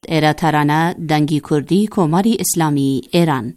ایرا ترانه دنگی کردی کماری اسلامی ایران.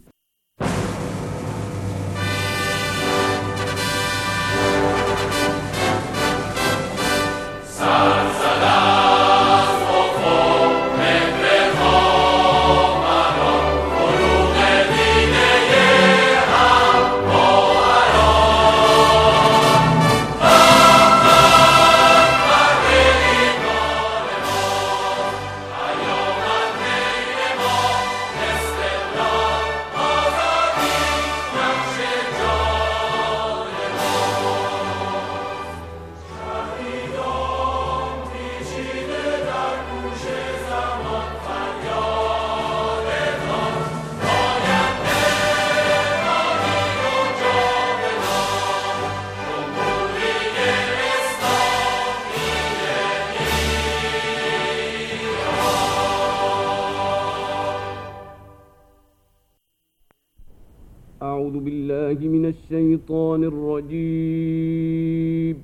أعوذ بالله من الشيطان الرجيم.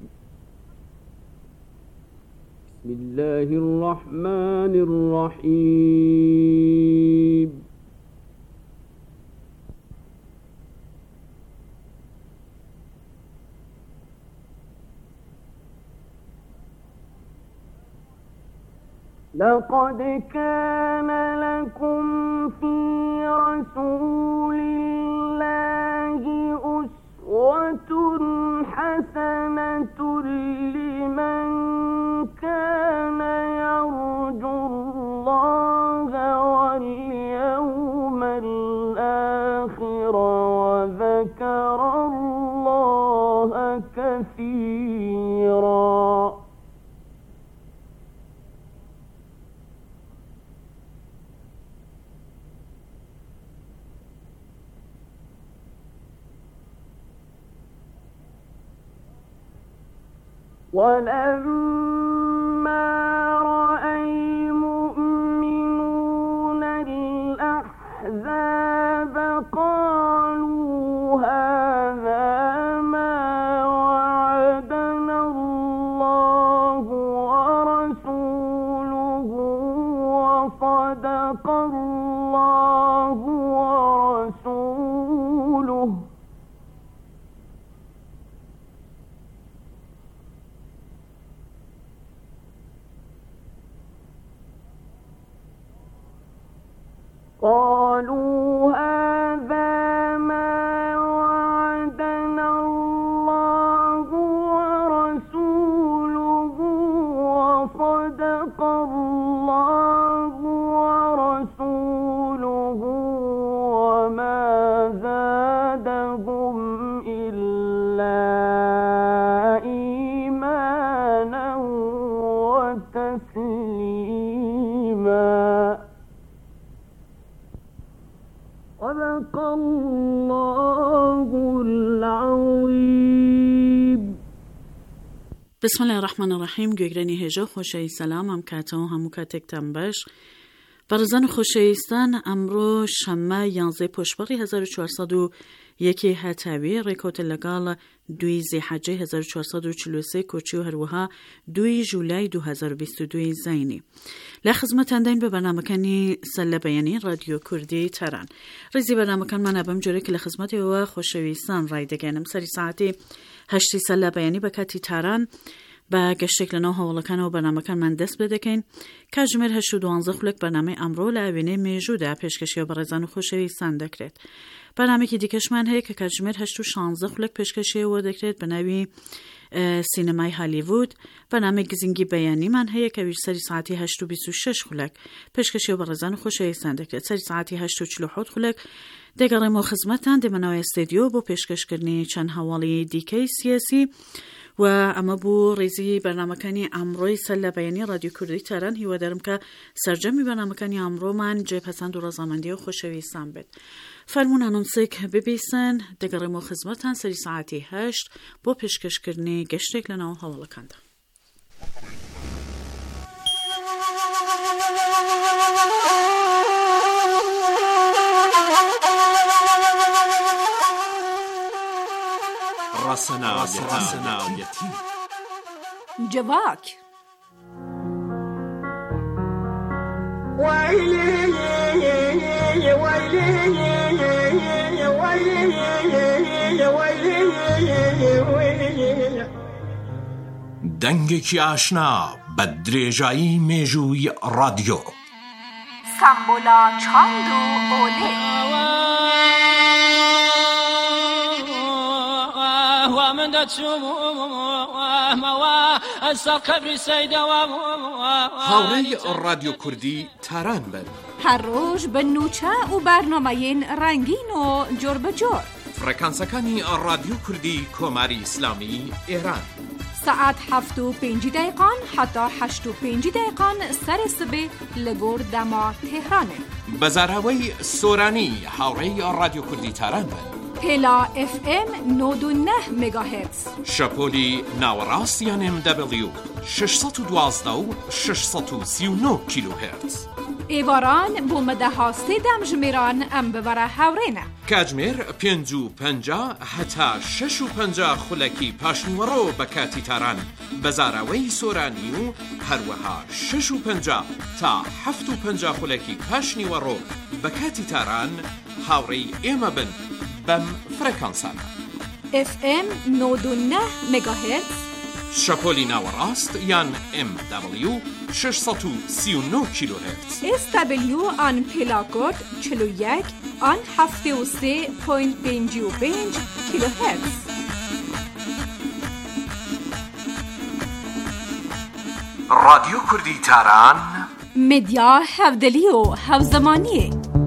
بسم الله الرحمن الرحيم. لقد كان لكم في رسول الله أسوة حسنة لمن كان يرجو الله واليوم الآخر وذكر الله كثيرا. ولما رأى المؤمنون الأحزاب قالوا هذا ما وعدنا الله ورسوله وصدق الله ورسوله قالوا هذا ما وعدنا الله ورسوله وصدق الله ورسوله وما زادهم إلا إيمانا وتسليما. صدق الله العظيم. بسم الله الرحمن الرحیم. گوگرانی هجا خوشی سلام هم کتا همو کتک تنبش برزن خوشیستان امرو شمه 11 پشبری 1401 هتاوی ریکوت لگال 2 زیحجه 1443 کوچی و هروها 2 جولای 2022 زینی لخدمتان دین به برنامه‌کنی سله بیانی رادیو کردی تران ریزی برنامه‌کن من ابم جوری که لخدمت و خوشویستان رای دگنم سری ساعتی 8 سله بیانی به کتی تران با گشتک لنو حوالکان و برنامه‌کن من دست بدکن که جمعه 8 خلق برنامه امرو لعوینه میجوده پیشکشی و برزن و خوشویستان دکرد. برنامه که دیکش من هی که کجمر 8 خلق پیشکشی و دکرد به نوی سینمای هالیوود. برنامه گزینگی بیانی من هی که سری ساعتی 8:26 خلق پیشکشی و برزن و خوشویستان دکرد. سری ساعتی 8:47 خلق دیگر ما خدمتان دمنوی استودیو با پیشکش کردنی چند حوالی دیکی سیاسی و اما بو ریزی برنامه‌کنی امروی سله بیانی رادیو کردی تران هیوا دارم که سرجمی برنامه‌کنی امرو من جای پسند و رضامندی و خوشویستان بید. فرمون انونسک ببیسن دیگر ما خدمتان سری ساعتی 8 با پیشکش کردنی گشتک لنا و حوالکنده. راسنا اليتيم جواك دەنگێکی ئاشنا بە درێژایی مێژووی ڕادیۆ. سامبۆلا چاند و ئۆلێ. هاوڕێی ڕادیۆ کوردی تاران بن. هەر ڕۆژ بە نوچە و بەرنامەیەن ڕەنگین و جۆر بەجۆر. فڕێکانسەکانی ڕادیۆ کوردی کۆماری ئیسلامی ئێران. ساعت 7:05 حتا 8:05 سەر سبێ لە گۆر دەما تێهرانێ. بەزاراوەی سۆرانی هاوڕێی ڕادیۆ کوردی تاران بن. پێلا FM 99 مگاهرتز. شەپۆلی ناوەڕاست یان MW 612 و 639 کیلوهرتز. ئێواران بۆ مەدەها سێدەم ژمێران ئەم ببەرە هاوڕێنە. کاتژمێر 5:50 هەتا 6:50 خولەکی پاشنیوەڕۆ بە کاتی تاران بەزاراوەی سۆرانی و هەروەها 6:50 تا 7:50 خولەکی پاشنیوەڕۆ بە کاتی تاران هاوڕێی ئێمە بن بەم فرەکانسانە. FM 99 مگاهرتز. شەپۆلی ناوەڕاست یان MW 639 کیلوهرتز. SW آن پێلاکۆد 41 آن 73.55 کیلوهرتز. ڕادیۆ کوردی تاران مدیا هەودەلی و هەوزەمانیە.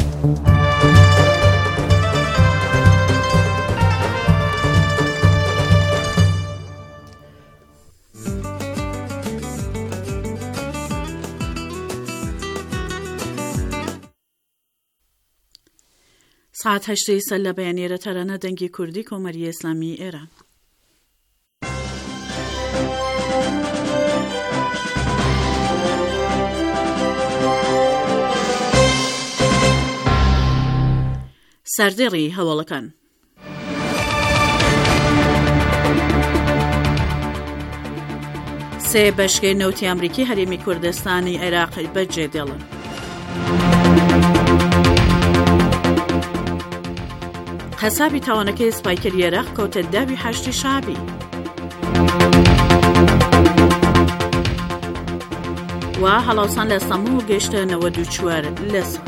ساعت 8 سەر لە بەیانێرە تەرانە دەنگی کوردی کۆمەری ئیسلامی ئێران. سەردێڕی هەواڵەکان. سێ بەشکەی نەوتی ئەمریکی هەرێمی کوردستانی عێراق بەجێ دێڵن. حسابی تاوانەکەی سپایکەری عێراق کەوتە داوی 8 شعبی. و هەڵاوسان لە ئەستەمبوڵ گەیشتە 94 لە سەد.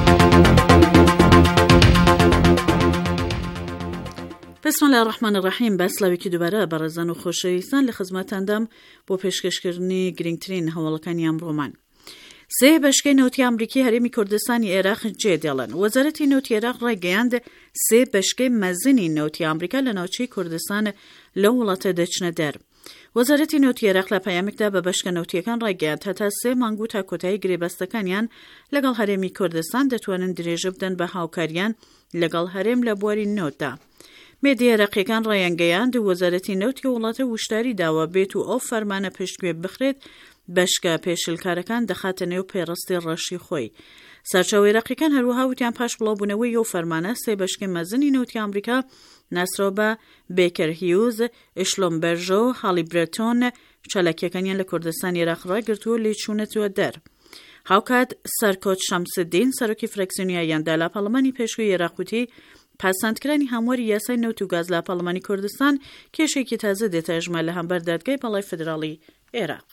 بسم الله الرحمن الرحیم. بەسلاوێکی دووبارە بەڕێزان و خۆشەویستان لە خزمەتاندام بۆ پێشکەشکردنی گرنگترین هەواڵەکانی ئەمڕۆمان. سێ بەشکەی نەوتی ئەمریکی هەرێمی کوردستانی عێراق جێ دێڵن. وەزارەتی نەوتی عێراق ڕایگەیاند سێ بەشکەی مەزنی نەوتی ئەمریکا لە ناوچەی کوردستان لە وڵاتە دەچنە دەر. وەزارەتی نەوتی عێراق لە پەیامێکدا بە بەشکە نەوتیەکان ڕایگەیاند هەتا 3 مانگ و تا کۆتایی گرێبەستەکانیان لەگەڵ هەرێمی کوردستان دەتوانن درێژە بدەن بە هاوکاریان لەگەڵ هەرێم لە بواری نۆتدا. مێدیە عێراقیەکان ڕایانگەیاند وەزارەتی نەوتی وڵاتە وشداری داوە بێت و ئەو فەرمانە پشتگوێ بخرێت بەشکە پێشلکارەکان دەخاتە نێو پێڕستی ڕەشی خۆی. سەرچاوە عێراقیەکان هەروەها وتیان پاش بڵاوبوونەوەی ئەو فەرمانە سێ بەشکەی مەزنی نەوتی ئەمریکا ناسرۆ بە بیکەر هیوز، ئشلۆمبەرژۆ و هاڵی برێتۆن چالاکیەکانیان لە کوردستانی عێراق ڕاگرتووە لێ چوونەتەوە دەر. هاوکات سەرکۆت شەمسدین سەرۆکی فرەکسیۆنیاییاندا لە پەرلەمانی پێشووی عێراق وتی پاسەندکرانی هەمواری یاسای نەوت و گاز لە پەرلەمانی کوردستان کێشێکی تازە دێتە ژمار لە هەمبەر دادگای بەڵای فدراڵی عێراق.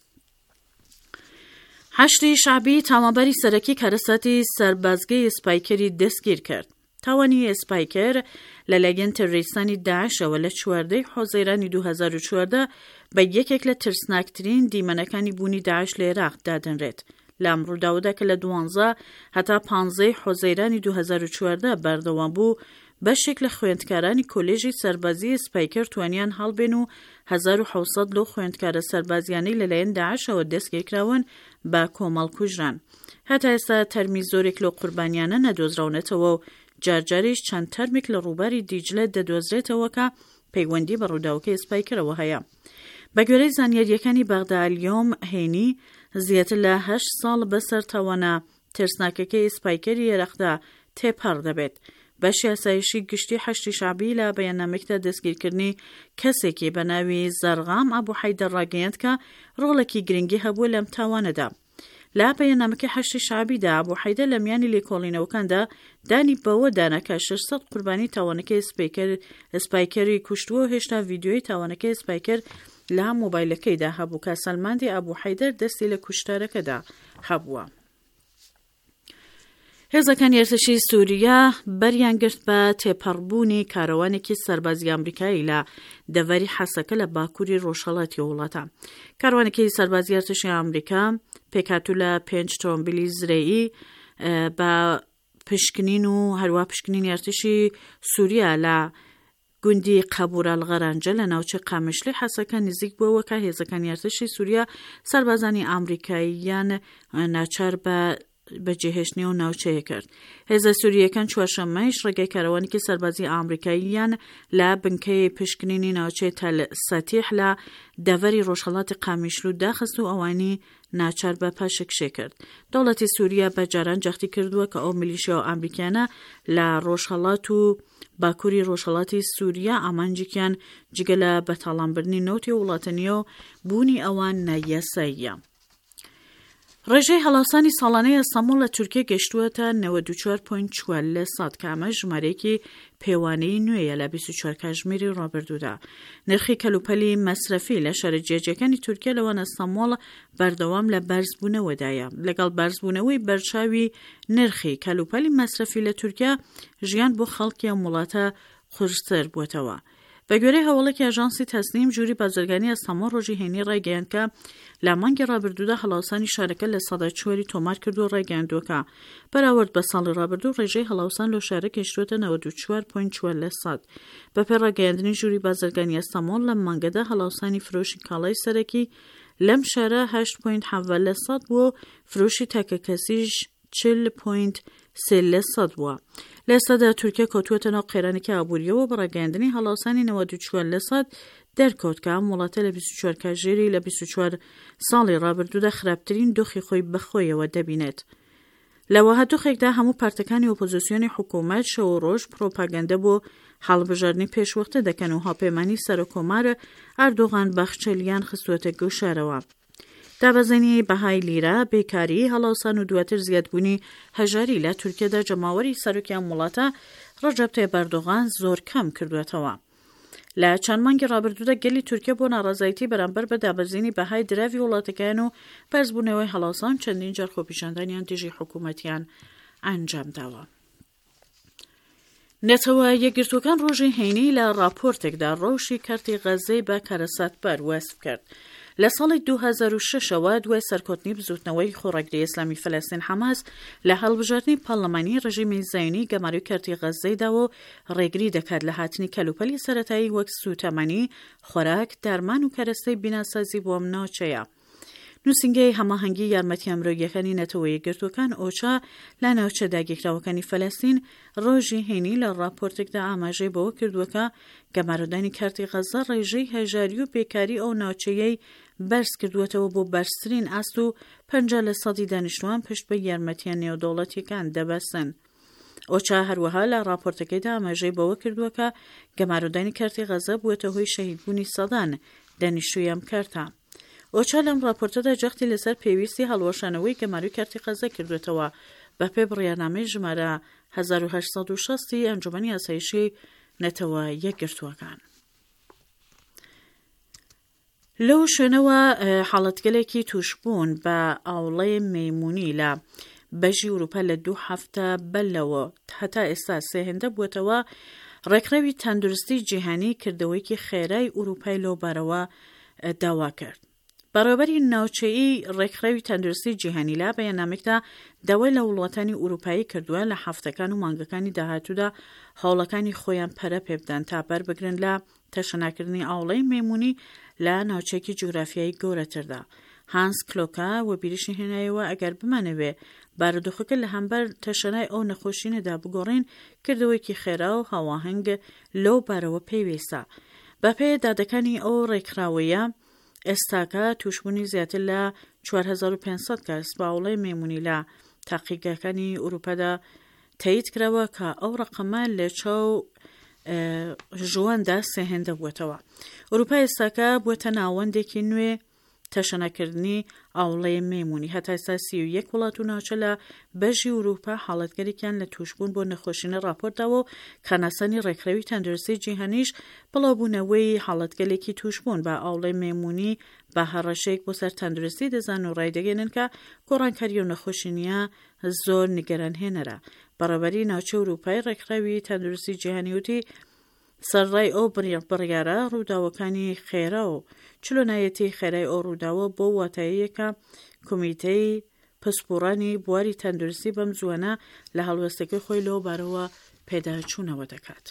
8 شعبی تاوانباری سەرەکی کارەساتی سەربازگەی سپایکەری دەستگیر کرد. تاوانی سپایکەر لە لایەن تەرۆریستانی داعشەوە لە 14 حوزەیرانی 2014 بە یەکێک لە ترسناکترین دیمەنەکانی بوونی داعش لە عێراق دادەنرێت. لە ئەمڕۆداوەدا کە لە 12 هەتا 15 حوزەیرانی 2014 بەردەوام بوو، بەشێک لە خوێندکارانی کۆلێژی سەربازی سپایکەر توانیان هەڵبێن و 1700 لەو خوێندکارە سەربازیانەی لەلایەن داعشەوە دەستگیرکراون بە کۆمەڵ کوژران. هەتا ئێستا تەرمی زۆرێک لەو قوربانیانە نەدۆزراونەتەوە و جارجاریش چەند تەرمێک لە ڕووباری دیجلە دەدۆزرێتەوە کە پەیوەندی بە ڕووداوەکەی سپایکەرەوە هەیە. بە گوێرەی زانیاریەکانی بەغدا ئەلیۆم هێنی، زیاتر لە 8 ساڵ بەسەر تاوانە ترسناکەکەی سپایکەری عێراقدا تێپەڕ دەبێت. بەشی ئاسایشی گشتی 8 شعبی لە بەیاننامەیەکدا دەستگیرکردنی کەسێکی بە ناوی زەرغام ئەبوحەیدەر ڕاگەیاند کە ڕۆڵێکی گرنگی هەبوو لەم تاوانەدا. لە پەیامنامەکەی هەشتی شعبیدا ئەبوو حەیدەر لە میانی لێکۆڵینەوەکاندا دانی بەوە دانا کە 600 قوربانی تاوانەکەی سپایکەری کوشتووە و هێشتا ڤیدیۆی تاوانەکەی سپایکەر لە مۆبایلەکەیدا هەبوو کە سەلماندی ئەبوو حەیدەر دەستی لە کوشتارەکەدا هەبووە. هێزەکانی ارتشی سووریا بەریانگرت بە تێپەڕبوونی کارەوانێکی سەربازی ئەمریکایی لە دەڤەری حەسەکە لە باکووری ڕۆژهەڵاتی وڵاتە. کاروانێکی سەربازی ارتشی ئەمریکا پێکهاتوو لە 5 تۆمبیلی زرێیی بە پشکنین و هەروە پشکنینی ارتشی سووریا لە گوندی قەبورەلغەرانجە لە ناوچەی قامشلی حەسەکە نزیک بووەوە کە هێزەکانی ارتشی سووریا سەربازانی ئەمریکاییان ناچار بەجێهێشتنی و ناوچەیە کرد. هێزە سووریەکان چوارشەممەیش ڕێگەی کارەوانێکی سەربازی ئەمریکاییان لە بنکەی پشکنینی ناوچەی تەل سەتیح لە دەڤەری ڕۆژهەڵاتی قامیشلو داخست و ئەوانی ناچار بە پاشەکشێ کرد. دەوڵەتی سووریا بەجاران جەختی کردووە کە ئەو میلیشیا و ئەمریکانە لە ڕۆژهەڵات و باکووری ڕۆژهەڵاتی سووریا ئامانجێکیان جگە لە بەتاڵانبردنی نەوتی وڵاتەنیە و بوونی ئەوان نایەساییە. ڕێژەی هەڵاسانی ساڵانەی ئەستەمبوڵ لە تورکیا گەشتووەتە 94.4% کە ئەمە ژمارەیەکی پێوانەی نوێیە لە 24 کاتژمێری ڕابردوودا. نرخی کەلوپەلی مەسرەفی لە شارە جێجەکانی تورکیا لەوان ئەستەمبوڵ بەردەوام لە بەرزبوونەوەدایە. لەگەڵ بەرزبوونەوەی بەرچاوی نرخی کەلوپەلی مەسرەفی لە تورکیا ژیان بۆ خەڵکی ئەم وڵاتە قورستر بووەتەوە. بە گوێرەی هەواڵێکی ئاژانسی تەسنیم ژووری بازرگانی ئەستەمبوڵ ڕۆژی هێنی ڕایگەیاند کە لە مانگی ڕابردوودا هەڵاوسانی شارەکە لە 4% تۆمار کردو و ڕایگەیاندووە کە بەراورد بە ساڵی ڕابردوو ڕێژەی هەڵاوسان لە شارە گەشتووەتە 94.4%. بەپێی ڕایگەیاندنی ژووری بازرگانی ئەستەمبوڵ لەم مانگەدا هەڵاوسانی فرۆشی کاڵای سەرەکی لەم شارە 8.7% بووە و فرۆشی تاکە کەسیش 40.3% بووە. لە ئێستادا تورکیا کەوتووەتە ناو قەیرانێکی ئابووریەوە بە ڕایگەیاندنی هەڵاوسانی 94% دەرکەوت کە ئەم وڵاتە لە 24 کاتژێری لە 24 ساڵی ڕابردوودا خراپترین دۆخی خۆی بەخۆیەوە دەبینێت. لەوەها دۆخێکدا هەموو پارتەکانی ئۆپۆزیسیۆنی حکوومەت شەو ڕۆژ پرۆپاگەندە بۆ هەڵبژاردننی پێشوەختە دەکەن و هاوپەیمانی سەرۆکۆمارە ئەردۆغان بەخچەلیان خستووەتە گەوشارەوە. دابەزێنی بەهای لیرە، بێکاری، هەڵاوسان و دواتر زیادبوونی هەژاری لە تورکیادا جەماوەری سەرۆکیان وڵاتە ڕەجەب تایب ئەردۆغان زۆر کەم کردوێتەوە. لە چەند مانگی ڕابردوودا گەلی تورکیا بۆ ناڕازایەتی بەرامبەر بە دابەزێنی بەهای دراوی وڵاتەکەیان و بەرزبوونەوەی هەڵاوسان چەندین جار خۆپیشاندانیان دژی حکوومەتیان ئەنجام داوە. نەتەوە یەکگرتوەکان ڕۆژی هەینی لە راپۆرتێکدا ڕەوشی کەرتی غەزەی بە کارەساتبەر وەسف کرد. لە ساڵی 2006ەوە دوای سەرکەوتنی بزوتنەوەی خۆڕەگری ئیسلامی فەلەستین حەماس لە هەڵبژاردننی پەرلەمانی ڕژیمی زایۆنی گەماروی کەرتی غەزەیداوە و ڕێگری دەکات لە هاتنی کەلوپەلی سەرەتایی وەک سوتەمەنی، خۆراک، دارمان و کەرەستەی بیناسازی بۆ ئەم ناوچەیە. نووسینگەی هەماهەنگی یارمەتی ئەمڕۆیەکانی نەتەوە یەکگرتوەکان ئۆچا لە ناوچە داگیرراوەکانی فەلەستین ڕۆژی هەینی لە راپۆرتێکدا ئاماژەی بەوە کردووە گەمارودانی کارتی غەزە ڕێژەی هەژاری و بێکاری ئەو ناوچەیەی بەرز کردووەتەوە بۆ بەرزترین ئاست و 50% دانیشتوان پشت بە یارمەتیان نێودەوڵەتیەکان دەبەستن. ئۆچا هەروەها لە راپۆرتەکەیدا ئاماژەی بەوە کردووە کە گەمارودانی کارتی غەزە بووەتە هۆی شەهیدبوونی سەدان دانیشتووی ئەم کارتە. ئۆچا لەم راپۆرتەدا جەختی لەسەر پێویستی هەڵوەشانەوەی گەماروی کارتی غەزە کردوێتەوە بەپێی بڕیارنامەی ژمارە 1860 ئەنجومەنی ئاسایشی نەتەوە یەکگرتووەکان. لەو شوێنەوە حاڵەتگەلێکی توشبوون بە ئاوڵەی مەیمونی لە بەژی ئوروپا لە 2 هەفتە بەلەوە هەتا ئێستا سێهێندە بووەتەوە ڕێکخراوی تەندروستی جیهانی کردەوەیکی خێرای ئوروپای لەوبارەوە داوا کرد. بەڕێوەبەری ناوچەیی ڕێکخراوی تەندروستی جیهانی لە بەیاننامێکدا داوای لە وڵاتانی ئوروپایی کردووە لە هەفتەکان و مانگەکانی داهاتوودا هەوڵەکانی خۆیان پەرە پێ بدەن تا بەربگرن لە تەشەناکردنی ئاوڵەی مەیمونی لە ناوچەیەکی جوگرافیایی گەورەتردا. هانس کلۆکا و بیریشی هێنایەوە ئەگەر بمانەوێ بارودۆخەکە لە هەمبەر تەشەنای ئەو نەخۆشینەدا بگۆڕین کردەوەیکی خێرا و هاواهەنگ لەو بارەوە پێویستە. بەپێ دادەکانی ئەو ڕێکخراوەیە ئێستاکە توشبوونی زیاتر لە 4500 کەس بە ئاوڵەی مەیمونی لە تاقیگەکانی ئوروپادا تایید کراوە کە ئەو ڕقەمە لە چاو ژواندا سێهێندە بووەتەوە. ئوروپا ئێستاکە بووەتە ناوەندێکی نوێ تەشەنەکردنی ئاوڵەیە مێمونی. هەتا ئێستا 31 وڵات و ناوچە لە بەژی ئوروپا حاڵەتگەرێکیان لە تووشبوون بۆ نەخۆشینە راپۆرتاوە و کاناسانی ڕێکخراوی تەندروستی جیهانیش بڵاوبوونەوەی حاڵەتگەلێکی تووشبوون بە ئاوڵەی مێمونی بە هەڕەشەیەک بۆ سەر تەندروستی دەزان و ڕایدەگەێنن کە گۆڕانکاریە و نەخۆشینیە زۆر نیگەرانهێنەرە. بەڕێوەبەری ناوچە ئوروپای ڕێکخراوی تەندروستی جیهانی وتی سەرڕای ئەو بڕیارە ڕووداوەکانی خێرا و چلۆنایەتی خێرای ئەو ڕووداوە بۆ واتاییەکە کۆمیتەی پسپۆڕانی بواری تەندروستی بەم زووانە لە هەڵوێستەکەی خۆی لەو بارەوە پێداچوونەوە دەکات.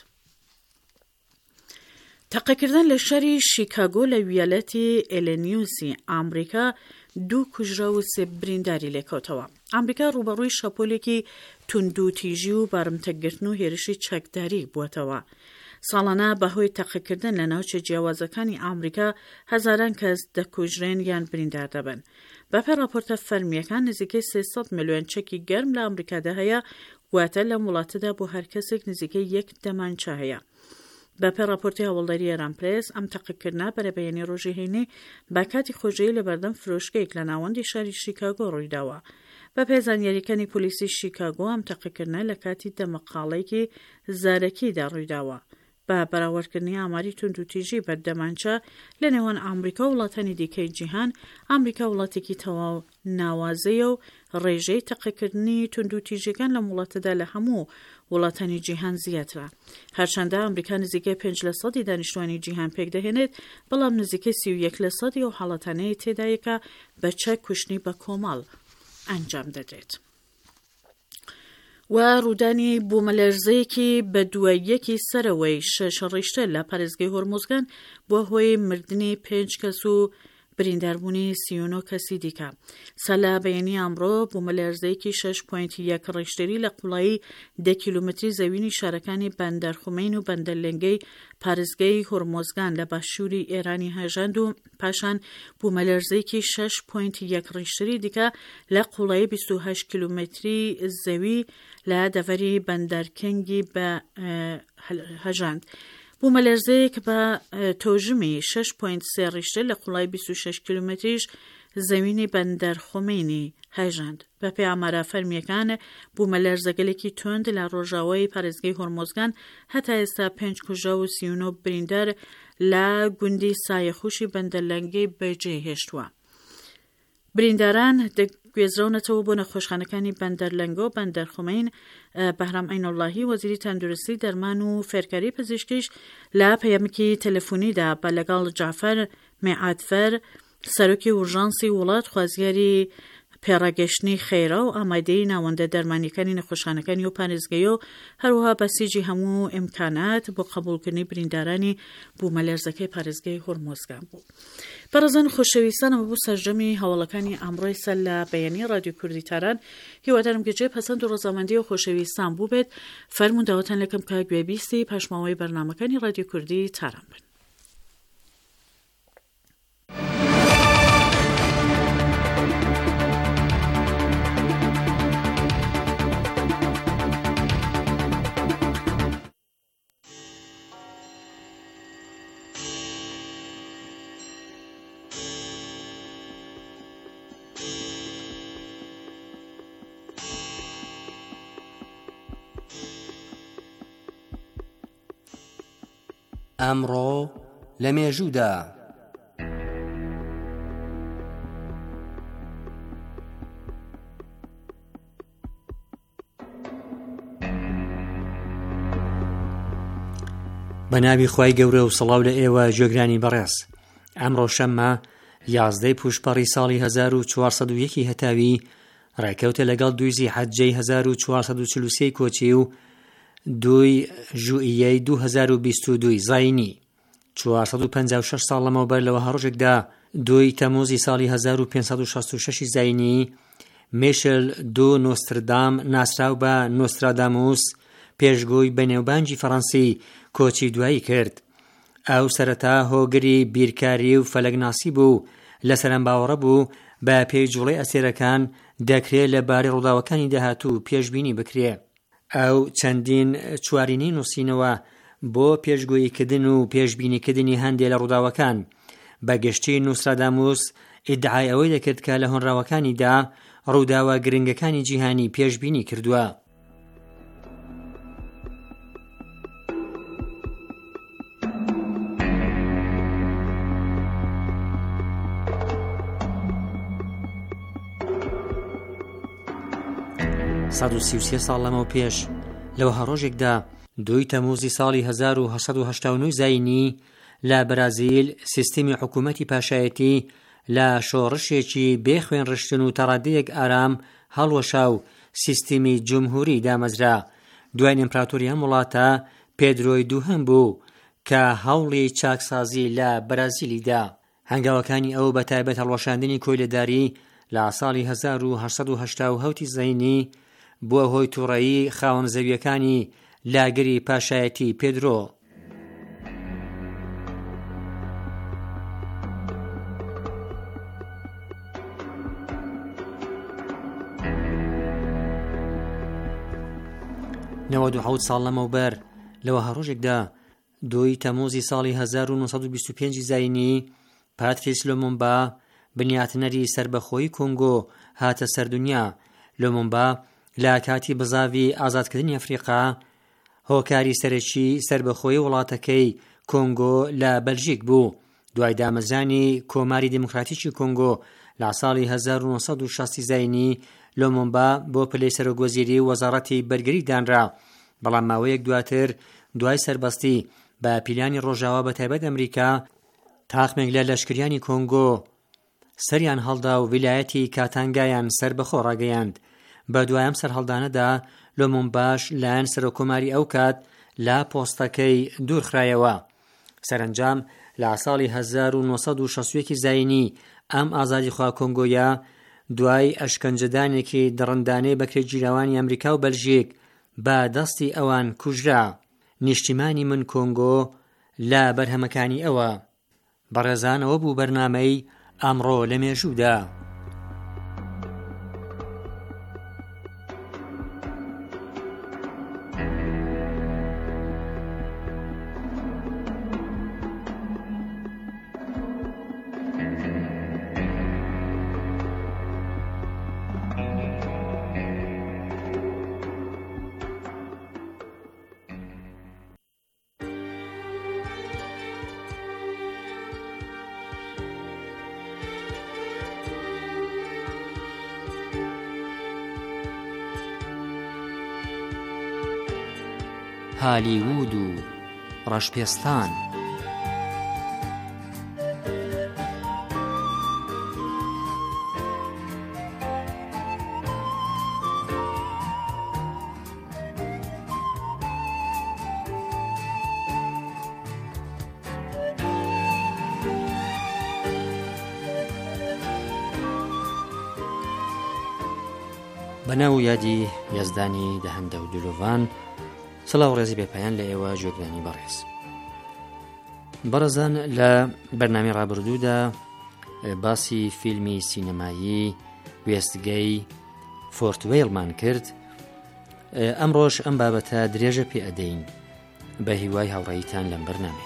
تەقەکردن لە شاری شیکاگۆ لە ویلایەتی ئیلینۆیسی ئەمریکا 2 کوژرا و 3 برینداری لێکەوتەوە. ئەمریکا ڕوبەڕووی شەپۆلێکی توندوتیژی و بارمتەگرتن و هێرشی چەکداری بووەتەوە. ساڵانە بەهۆی تەقەکردن لە ناوچە جیاوازەکانی ئەمریکا هەزاران کەس دەکوژرێن یان بریندار دەبن. بەپێی راپۆرتە فەرمیەکان نزیکەی 300 ملیۆن چەکی گەرم لە ئەمریکادا هەیە، واتە لە وڵاتەدا بۆ هەر کەسێک نزیکەی 1 دەمانچە هەیە. بەپێی راپۆرتی هەوڵداری ئێران پرێس ئەم تەقەکردنە بەرەبەیانی ڕۆژی هەینی با کاتی خۆشەویی لە بەردەم فرۆشگەیەک لە ناوەندی شاری شیکاگۆ ڕوویداوە. بەپێی زانیاریەکانی پۆلیسی شیکاگۆ ئەم تەقەکردنە لە کاتی دەمەقاڵەیەکی زارەکیدا ڕوویداوە. بە بەراوردکردنی ئاماری توندوتیژی بەردەمانچە لە نێوان ئەمریکا و وڵاتانی دیکەی جیهان، ئەمریکا وڵاتێکی تەواو ناوازەیە و ڕێژەی تەقەکردنی توندوتیژیەکان لە وڵاتەدا لە هەموو وڵاتانی جیهان زیاترە. هەرچەندە ئەمریکا نزیکەی 5% دانیشتوانی جیهان پێک دەهێنێت، بەڵام نزیکەی 31% ئەو حاڵەتانەی تێدایەکە بە چەک کوشتنی بە کۆمەڵ ئەنجام دەدرێت. و ڕوودانی بوومەلەرزەیەکی بە دواییەکی سەرەوەی 6 ڕیشتە لە پارێزگای هۆرمۆزگان بۆ هۆی مردنی 5 کەس و برینداربوونی 39 کەسی دیکە. سەلا بەیانی ئەمڕۆ بوومەلەرزەیەکی 6.1 ڕیشتەری لە قوڵایی 10 کیلومتری زەوینی شارەکانی بەندەرخومەین و بەندەرلێنگەی پارێزگای هۆرمۆزگان لە باشووری ئێرانی هەژاند و پاشان بوومەلەرزەیەکی 6.1 ڕیشتەری دیکە لە قوڵایی 28 کیلومتری زەوی لە دەڤەری بەندەرکەنگی بە هەژاند. بوومەلەرزەیەک بە تۆژمی 6.3 ڕیشتە لە قوڵای 26 کیلومتریش زەوینی بەندەرخومەینی هەژاند. بەپێی ئامارە فەرمیەکان بوومەلەرزەگەلێکی تۆند لە ڕۆژاوای پارێزگای هۆرمۆزگان هەتا ئێستا 5 کوژرا و 39 بریندار لە گوندی سایەخوشی بەندەرلەنگەی بەجێ هێشتووە. برینداران گوێزراونەتەوە بۆ نەخۆشخانەکانی بەندەرلەنگە و بەندەرخومەین. بەهرام عینوڵڵاهی وەزیری تەندروستی دەرمان و فێرکاری پزیشکیش لە پەیامێکی تەلەفۆنیدا بە لەگەڵ جعفەر میعادفەر سەرۆکی ئورژانسی وڵات خوازیاری پێڕاگەشتنی خێرا و ئامادەی ناوەندە دەرمانیەکانی نەخۆشخانەکانی و پارێزگەیە و هەروەها بەسیجی هەموو ئیمکانات بۆ قبولکردنی بریندارانی بوومەلەرزەکەی پارێزگای هۆرمۆزگان بوو. بەڕێزان خۆشەویستانەوە بوو سەرجەمی هەوڵەکانی ئەمڕۆی سەر لە بەیانی رادیۆ کوردی تاران. هیوادارم گەجێ پەسەند و ڕەزامەندی و خۆشەویستان بوو بێت. فەرمووداوەتان لەکەم کە گوێبیستی پاشماوەی بەرنامەکانی رادیۆ کوردی تاران بن. ئەمڕۆ لە مێژوودا بە ناوی خوای گەورە و سڵاو لە ئێوە گوێگرانی بەڕێز. ئەمڕۆ شەممە 11 پوشپەڕی ساڵی 1401 هەتاوی ڕێکەوتە لەگەڵ 2 زیحەجەی 1443 کۆچی و 2 ژوئیەی 2022 زاینی 456 ساڵ لەمەوبەر لەوە هەڕۆژێکدا 2 تەموزی ساڵی 1566 زاینی میشل دو نۆستردام ناسراو بە نۆستراداموس پێشگووی بەنێوبانجی فەڕەنسی کۆچی دوایی کرد. ئەو سەرەتا هۆگری بیرکاری و فەلەگناسی بوو، لە سەرەم باوەڕە بوو بە پێی جوڵەی ئەسێرەکان دەکرێت لەبارەی ڕووداوەکانی داهاتوو پێشبینی بکرێ. ئەو چەندین چوارینی نووسینەوە بۆ پێشگوییکردن و پێشبینیکردنی هەندێک لە ڕووداوەکان. بە گشتی نوستراداموس ئیدعای ئەوەی دەکرد کە لە هۆنراوەکانیدا ڕووداوە گرنگەکانی جیهانی پێشبینی کردووە. سەد و 33 ساڵ لەمەوە پێش لەوە هەڕۆژێکدا 2 تەمووزی ساڵی 1970 زاینی لە بەرازیل سیستمی حکوومەتی پاشایەتی لە شۆڕشێکی بێخوێن ڕشتن و تەڕادەیەک ئارام هەڵوەشا و سیستمی جمهوری دامەزرا. دوای ئیمپراتۆری ئەم وڵاتە پێدرۆی دووهەم بوو کە هەوڵی چاکسازی لە بەرازیلیدا. هەنگاوەکانی ئەو بە تایبەت هەڵوەشاندنی کۆیلەداری لە ساڵی 1970 زاینی بووە هۆی تووڕەیی خاوەن زەویەکانی لاگەری پاشایەتی پێدرۆ. نەوەد و حەوت ساڵ لەمەوبەر لەوە هەڕۆژێکدا 2 تەمووزی ساڵی 1925 زاینی پاتریس لۆمۆمبا بنیاتنەری سربەخۆیی کۆنگۆ هاتە سەردونیا. لۆمۆمبا لە کاتی بزاوی ئازادکردنی ئەفریقا هۆکاری سەرەکی سربەخۆیی وڵاتەکەی کۆنگۆ لە بەلژیک بوو. دوای دامەزانی کۆماری دموکراتیکی کۆنگۆ لە ساڵی 1960 زاینی لۆمۆمبا بۆ پلەی سەرۆکوەزیری وەزارەتی بەرگری دانرا، بەڵام ماوەیەک دواتر دوای سەربەستی بە پیلانی ڕۆژاوا بە تایبەت ئەمریکا تاقمێک لە لەشکریانی کۆنگۆ سەریان هەڵدا و ویلایەتی کاتانگایان سەربەخۆ ڕاگەیاند. بە دوایەم سەرهەڵدانەدا لۆمۆمباش لایەن سەرۆکۆماری ئەو کات لا پۆستەکەی دوورخرایەوە. سەرنجام لە ساڵی 1961 زاینی ئەم ئازادیخوا کۆنگۆیە دوای ئەشکەنجەدانێکی دڕندانەی بەکرێ جیراوانی ئەمریکا و بەلژیک بە دەستی ئەوان کوژرا. نیشتیمانی من کۆنگۆ لە بەرهەمەکانی ئەوە. بەڕێزان، ئەوە بوو بەرنامەی ئەمڕۆ لە مێژوودا. هالیوود و ڕەشپێستان. بەناو یادی یەزدانی دەهەندە و دلۆڤان. سڵاو ڕێزی بێپایان لە ئێوە جۆگرانی بەڕێز. بەڕێزان، لە بەرنامەی ڕابردوودا باسی فیلمی سینەمایی وێستگەی فۆرت وێڵمان کرد. ئەمڕۆژ ئەم بابەتە درێژە پێ ئەدەین بە هیوای هاوڕێیتان لەم بەرنامەیە.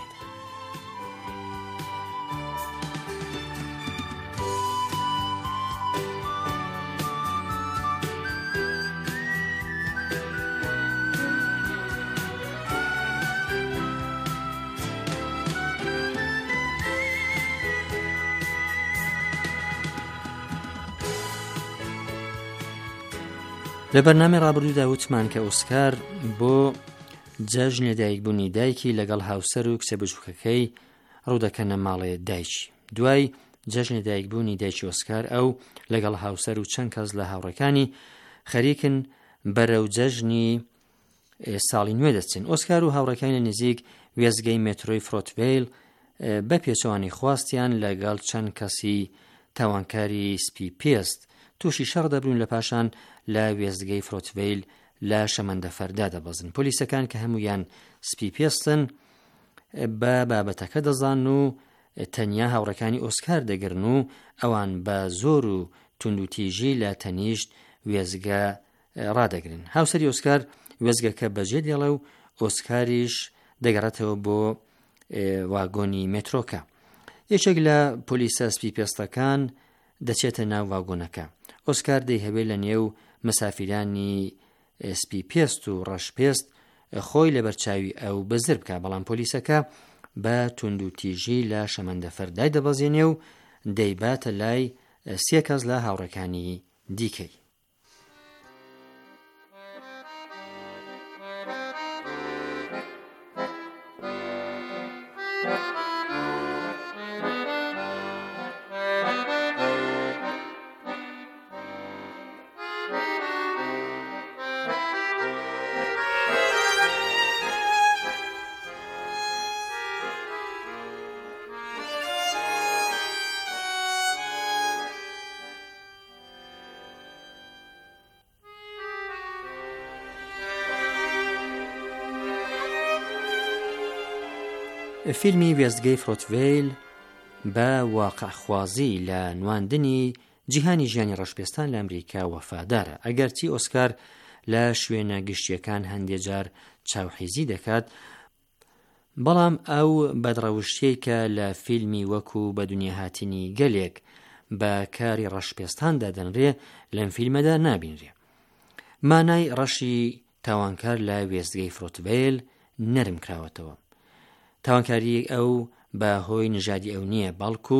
لە بەرنامەی ڕابردوودا وتمان کە ئۆسکار بۆ جەژن لەدایکبوونی دایکی لەگەڵ هاوسەر و کچە بچووکەکەی ڕوودەکەنە ماڵێ دایکی. دوای جەژن لەدایکبوونی دایکی ئۆسکار ئەو لەگەڵ هاوسەر و چەند کەس لە هاوڕەکانی خەریکن بەرەو جەژنی ساڵی نوێ دەچن. ئۆسکار و هاوڕەکانی لە نزیک وێستگەی مێترۆی فرۆتڤێل بە پێچەوانی خواستیان لەگەڵ چەند کەسی تاوانکاری سپی پێست تووشی شەڕ دەبرون لە پاشان لە وێستگەی فرۆتڤێل لە شەمەندەفەردا دەبەزن. پۆلیسەکان کە هەمویان سپی پێستن بە بابەتەکە دەزان و تەنیا هاوڕەکانی ئۆسکار دەگرن و ئەوان بە زۆر و توندوتیژی لە تەنیشت وێزگە ڕادەگرن. هاوسەری ئۆسکار وێزگەکە بەجێ دێڵە و ئۆسکاریش دەگەڕێتەوە بۆ واگۆنی مێترۆکە. یەکێک لە پۆلیسە سپی پێستەکان دەچێتە ناو واگۆنەکە. ئۆسکار دەی هەبێت لە نێو مسافرانی سپی پێست و ڕەش پێست خۆی لە بەرچاوی ئەو بەزر بکە، بەڵام پۆلیسەکە بە توند و تیژی لە شەمەندەفەر دەبەزێنێ و دەیباتە لای 3 کەس لە هاوڕەکانی دیکەی. فیلمی وێستگەی فرۆتڤیل بە واقعخوازی لە نواندنی جیهانی ژیانی ڕەشپێستان لە ئەمریکا وەفادارە. ئەگەرچی ئۆسکار لە شوێنە گشتیەکان هەندێک جار چاوحیزی دەکات، بەڵام ئەو بەدڕەوشتەی کە لە فیلمی وەکو بە دنیا هاتنی گەلێک بە کاری ڕەشپێستاندا دەنرێ لەم فیلمەدا نابینرێ. مانای ڕەشی تاوانکار لە وێستگەی فرۆتڤیل نەرم کراوەتەوە. تاوانکاری ئەو بە هۆی نژادی ئەو نییە، بەڵکو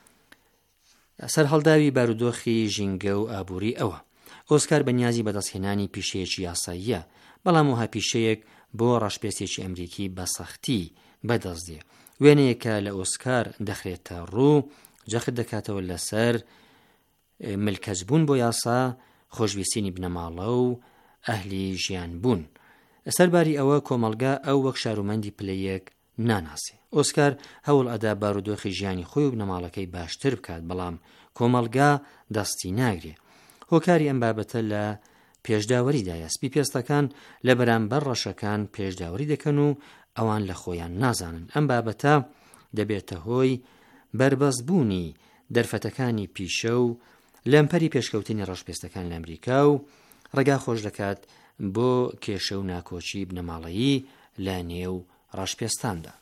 سەرهەڵداوی بارودۆخی ژینگە و ئابووری ئەوە. ئۆسکار بەنیازی بەدەستهێنانی پیشەیەکی یاساییە، بەڵام وها پیشەیەک بۆ ڕەشپێستێکی ئەمریکی بە سەختی بەدەستدێ. وێنەیەکە لە ئۆسکار دەخرێتە ڕوو، جەخت دەکاتەوە لەسەر ملکەچبوون بۆ یاسا، خۆشویستنی بنەماڵە و ئەهلی ژیان بوون. سەرباری ئەوە کۆمەڵگا ئەو وەک شارومەندی پلەیەک ناناسێ. ئۆسکار هەوڵ ئەدا بارودۆخی ژیانی خۆی و بنەماڵەکەی باشتر بکات، بەڵام کۆمەڵگا دەستی ناگرێ. هۆکاری ئەم بابەتە لە پێشداوەریدایە. سپی پێستەکان لە بەرامبەر ڕەشەکان پێشداوەری دەکەن و ئەوان لە خۆیان نازانن. ئەم بابەتە دەبێتە هۆی بربەستبوونی دەرفەتەکانی پیشە و لەمپەری پێشکەوتنی ڕەشپێستەکان لە ئەمریکا و ڕێگا خۆش دەکات بۆ کێشە و ناکۆچی بنەماڵەیی لە نێو ڕەشپێستاندا.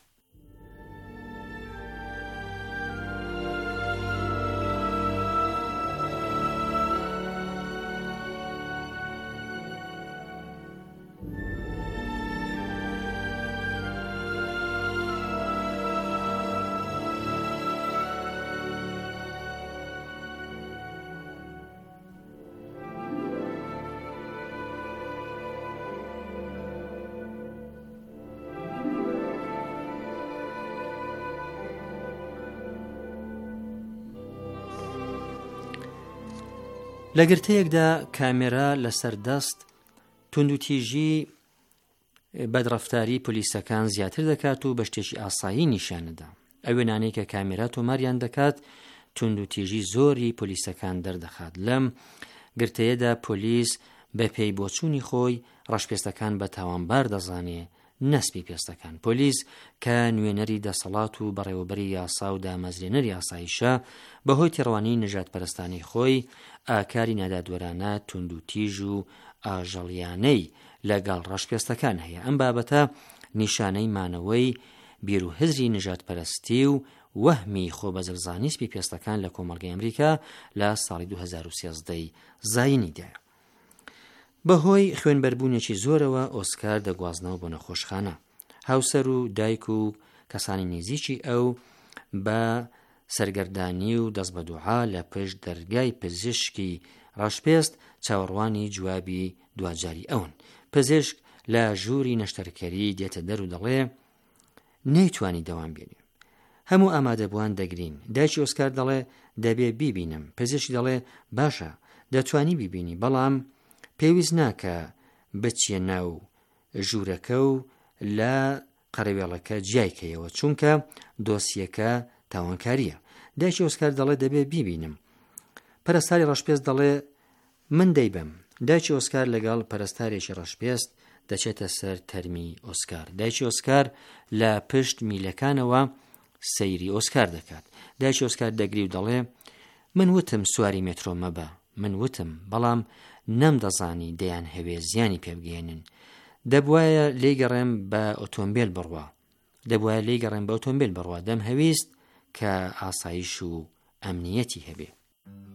لە گرتەیەکدا کامێرا لەسەر دەست توندوتیژی بەدڕەفتاری پۆلیسەکان زیاتر دەکات و بە شتێکی ئاسایی نیشانەدا. ئەو وێنانەی کە کامێرا تۆماریان دەکات توندوتیژی زۆری پۆلیسەکان دەردەخات. لەم گرتەیەدا پۆلیس بە پێی بۆچوونی خۆی ڕەشپێستەکان بە تاوانبار دەزانێ، نەسپی پێستەکان. پۆلیس کە نوێنەری دەسەڵات و بەڕێوەبەری یاسا و دامەزرێنەری یاساییشە، بەهۆی تێڕوانی نەژادپەرستانەی خۆی ئاکاری نادادوەرانە توندوتیژ و ئاژەڵیانەی لەگەڵ ڕەشپێستەکان هەیە. ئەم بابەتە نیشانەی مانەوەی بیرروهزری نەژادپەرستی و وەهمی خۆبەزلزانی سپی پێستەکان لە کۆمەڵگەی ئەمریکا لە ساڵی 2013 زاینیدایە. بەهۆی خوێنبەربوونێکی زۆرەوە ئۆسکار دەگوازنەوە بۆ نەخۆشخانە. هاوسەر و دایک و کەسانی نزیکی ئەو بە سەرگەردانی و دەست بە دوعا لە پشت دەرگای پزیشکی ڕەشپێست چاوەڕوانی جوابی دوجاری ئەون. پزیشک لە ژووری نەشتەرکەری دێتە دەر و دەڵێ نەیتوانی دەوام بێنێ. هەموو ئامادەبووان دەگرین. دایکی ئۆسکار دەڵێ دەبێ بیبینم. پزیشکی دەڵێ باشە دەتوانی بیبینی، بەڵام پێویست ناکە بچیە ناو ژوورەکە و لە قەرەوێڵەکە جیایکەیەوە، چونکە دۆسیەکە تاوانکاریە. دایکی ئۆسکار دەڵێ دەبێ بیبینم. پەرستاری ڕەشپێست دەڵێ من دەیبم. دایکی ئۆسکار لەگەڵ پەرستارێکی ڕەشپێست دەچێتە سەر تەرمی ئۆسکار. دایکی ئۆسکار لە پشت میلەکانەوە سەیری ئۆسکار دەکات. دایکی ئۆسکار دەگری و دەڵێ من وتم سواری مێترۆ مەبە، من وتم، بەڵام نەمدەزانی دەیان هەوێ زیانی پێبگەێنن. دەبوایە لێگەڕێم بە ئۆتۆمبیل بڕوا، دەم هەویست کە ئاسایش و ئەمنیەتی هەبێ.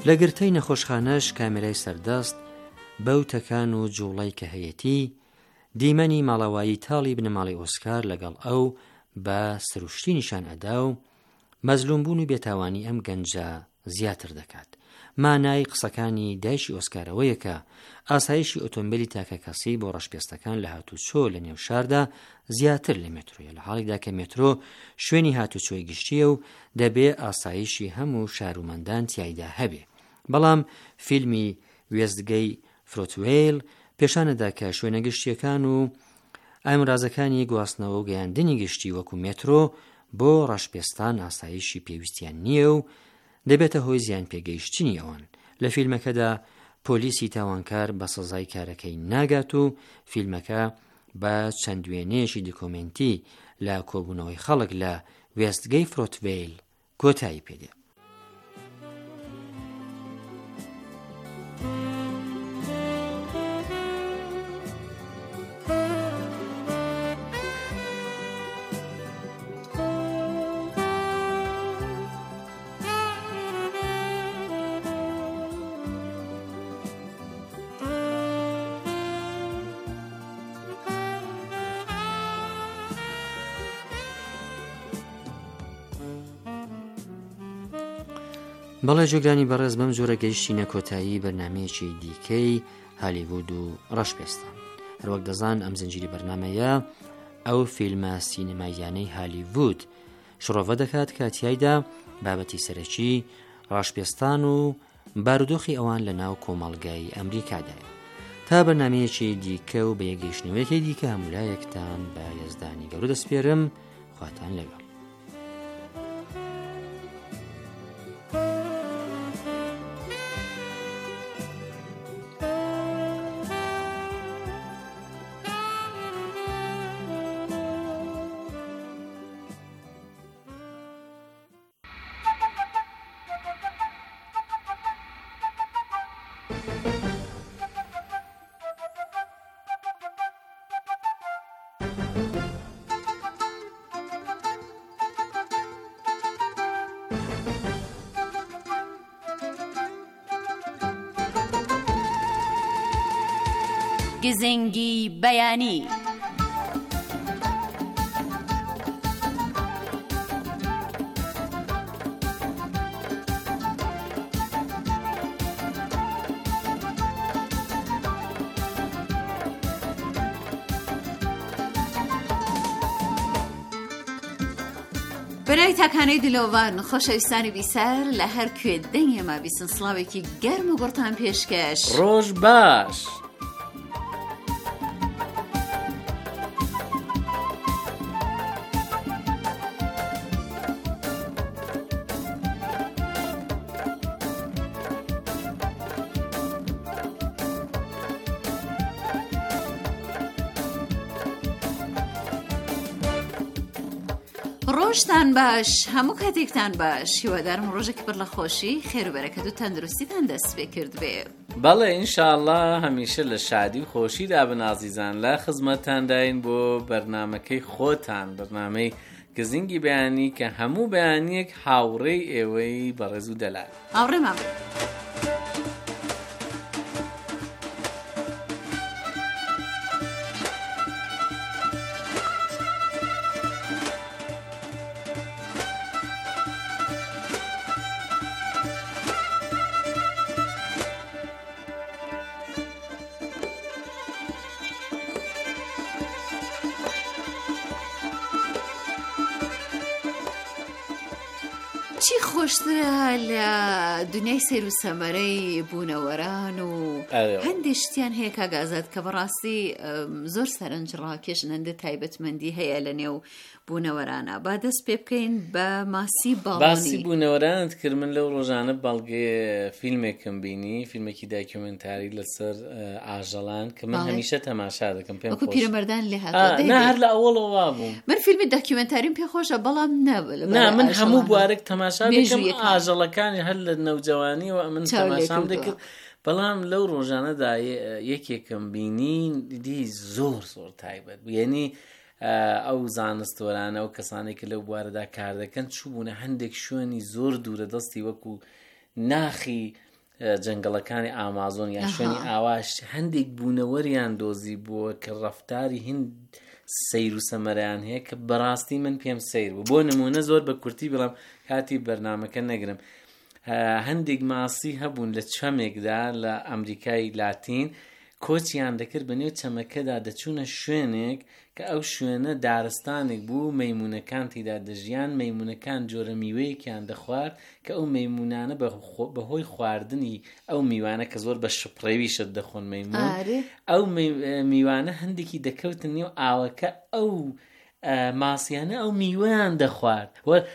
لە گرتەی نەخۆشخانەش کامێرای سەردەست بەوتەکان و جوڵەی کە هەیەتی دیمەنی ماڵەوایی تاڵی بنەماڵی ئۆسکار لەگەڵ ئەو بە سروشتی نیشان ئەدا و مەزلومبوون و بێتاوانی ئەم گەنجە زیاتر دەکات. مانای قسەکانی دایشی ئۆسکارەوەیە کە ئاسایشی ئۆتۆمبیلی تاکە کەسی بۆ ڕەشپێستەکان لە هاتوچۆ لە نێو شاردا زیاتر لە مێترۆیە، لە حاڵیدا کە مێترۆ شوێنی هاتوچۆی گشتیە و دەبێ ئاسایشی هەموو شارومەندان تیایدا هەبێ. بەڵام فیلمی وێستگەی فرۆتوێل پێشانەدا کە شوێنە گشتیەکان و ئامرازەکانی گواستنەوە و گەیاندنی گشتی وەکو مێترۆ بۆ ڕەشپێستان ئاسایشی پێویستیان نییە و دەبێتە هۆی زیان پێگەیشتنی ئەوان. لە فیلمەکەدا پۆلیسی تاوانکار بە سزای کارەکەی ناگات و فیلمەکە بە چەند وێنەیەکی دکۆمنتی لە کۆبوونەوەی خەڵک لە وێستگەی فرۆتوێل کۆتایی پێدێ. بەڵێ جۆگرانی بەڕێز بەم جۆرە گەیشتینە کۆتایی بەرنامەیەکی دیکەی هالیوود و ڕەشپێستان. هەروەک دەزان ئەم زنجیری بەرنامەیە ئەو فیلمە سینەماییانەی هالیوود شڕۆڤە دەکات کە تیایدا بابەتی سەرەکی ڕەشپێستان و بارودۆخی ئەوان لە ناو کۆمەڵگای ئەمریکادایە. تا بەرنامەیەکی دیکە و بە یەکگەیشتنەوەیەکی دیکە هەمولایەکتان بە یەزدانی گەورە دەسپێرم. خواتان لەگەڵ. گزنگی بەیانی. بەرای تاکانەی دلۆڤان خۆشەویستانی بیسەر لە هەر کوێ دەنگێمە بیسن سڵاوێکی گەرم و گوڕتان پێشکەش. ڕۆژ باش. ڕۆژتان باش، هەموو کاتێکتان باش. هیوادارم ڕۆژێکی پڕ لە خۆشی، خێر و بەرەکەت و تەندروستیتان دەست پێ کرد بێ. بەڵێ ئینشاءالله هەمیشە لە شادی و خۆشیدا بن ئازیزان. لە خزمەتانداین بۆ بەرنامەکەی خۆتان، بەرنامەی گزنگی بەیانی کە هەموو بەیانیەک هاوڕێی ئێوەی بەڕێز و دەلال. هاوڕێمان بێ. چی خۆشترە لە دنیای سیر و سەمەرەی بوونەوەران و هەندێک شتیان هەیە کاگازات کە بەڕاستی زۆر سەرنج ڕاکێشن، هەندە تایبەتمەندی هەیە لە نێو بوونەوەرانە. با دەست پێ بکەین بە ماسی باڵۆنی. باسی بوونەوەرانت کرد. من لەو ڕۆژانە بەڵگێ فیلمێکم بینی، فیلمێکی داکیومنتاری لەسەر ئاژەڵان کە من هەمیشە تەماشا دەکەم، پێم وەکو پیرەمەردان لێ هاتووە. نه هەر لە ئەوڵەوە بووم. من فیلمی داکیومنتاریم پێ خۆشە، بەڵام نه من هەموو بوارێک تەماشا دەکەم ئاژەڵەکانی هەر لە نەوجەوانیەوە من تەماشام دەکرد. بەڵام لەو ڕۆژانەدا یەکێکم بینی دی زۆر زۆر تایبەت بوو. یعنی ئەو زانستوەرانە و کەسانێک کە لەو بوارەدا کار دەکەن چوو بوونە هەندێک شوێنی زۆر دوورە دەستی وەکو ناخی جەنگەڵەکانی ئامازۆن یا شوێنی ئاواش هەندێک بوونەوەریان دۆزی بووە کە ڕەفتاری هند سەیر و سەمەرەیان هەیە کە بەڕاستی من پێم سەیر بوو. بۆ نمونە زۆر بە کورتی بڵام کاتی بەرنامەکە نەگرم، هەندێک ماسی هەبوون لە چەمێکدا لە ئەمریکای لاتین کۆچیان دەکرد بە نێو چەمەکەدا دەچوونە شوێنێک کە ئەو شوێنە دارستانێک بوو، مەیمونەکان تێدا دەژیان، مەیمونەکان جۆرە میوەیەکیان دەخوارد کە ئەو مەیمونانە بەهۆی خواردنی ئەو میوانە کە زۆر بە شپڕێویشت دەخۆن مەیمون، ئەو میوانە هەندێکی دەکەوتن نێو ئاوەکە، ئەو ماسیانە ئەو میوەیان دەخوارد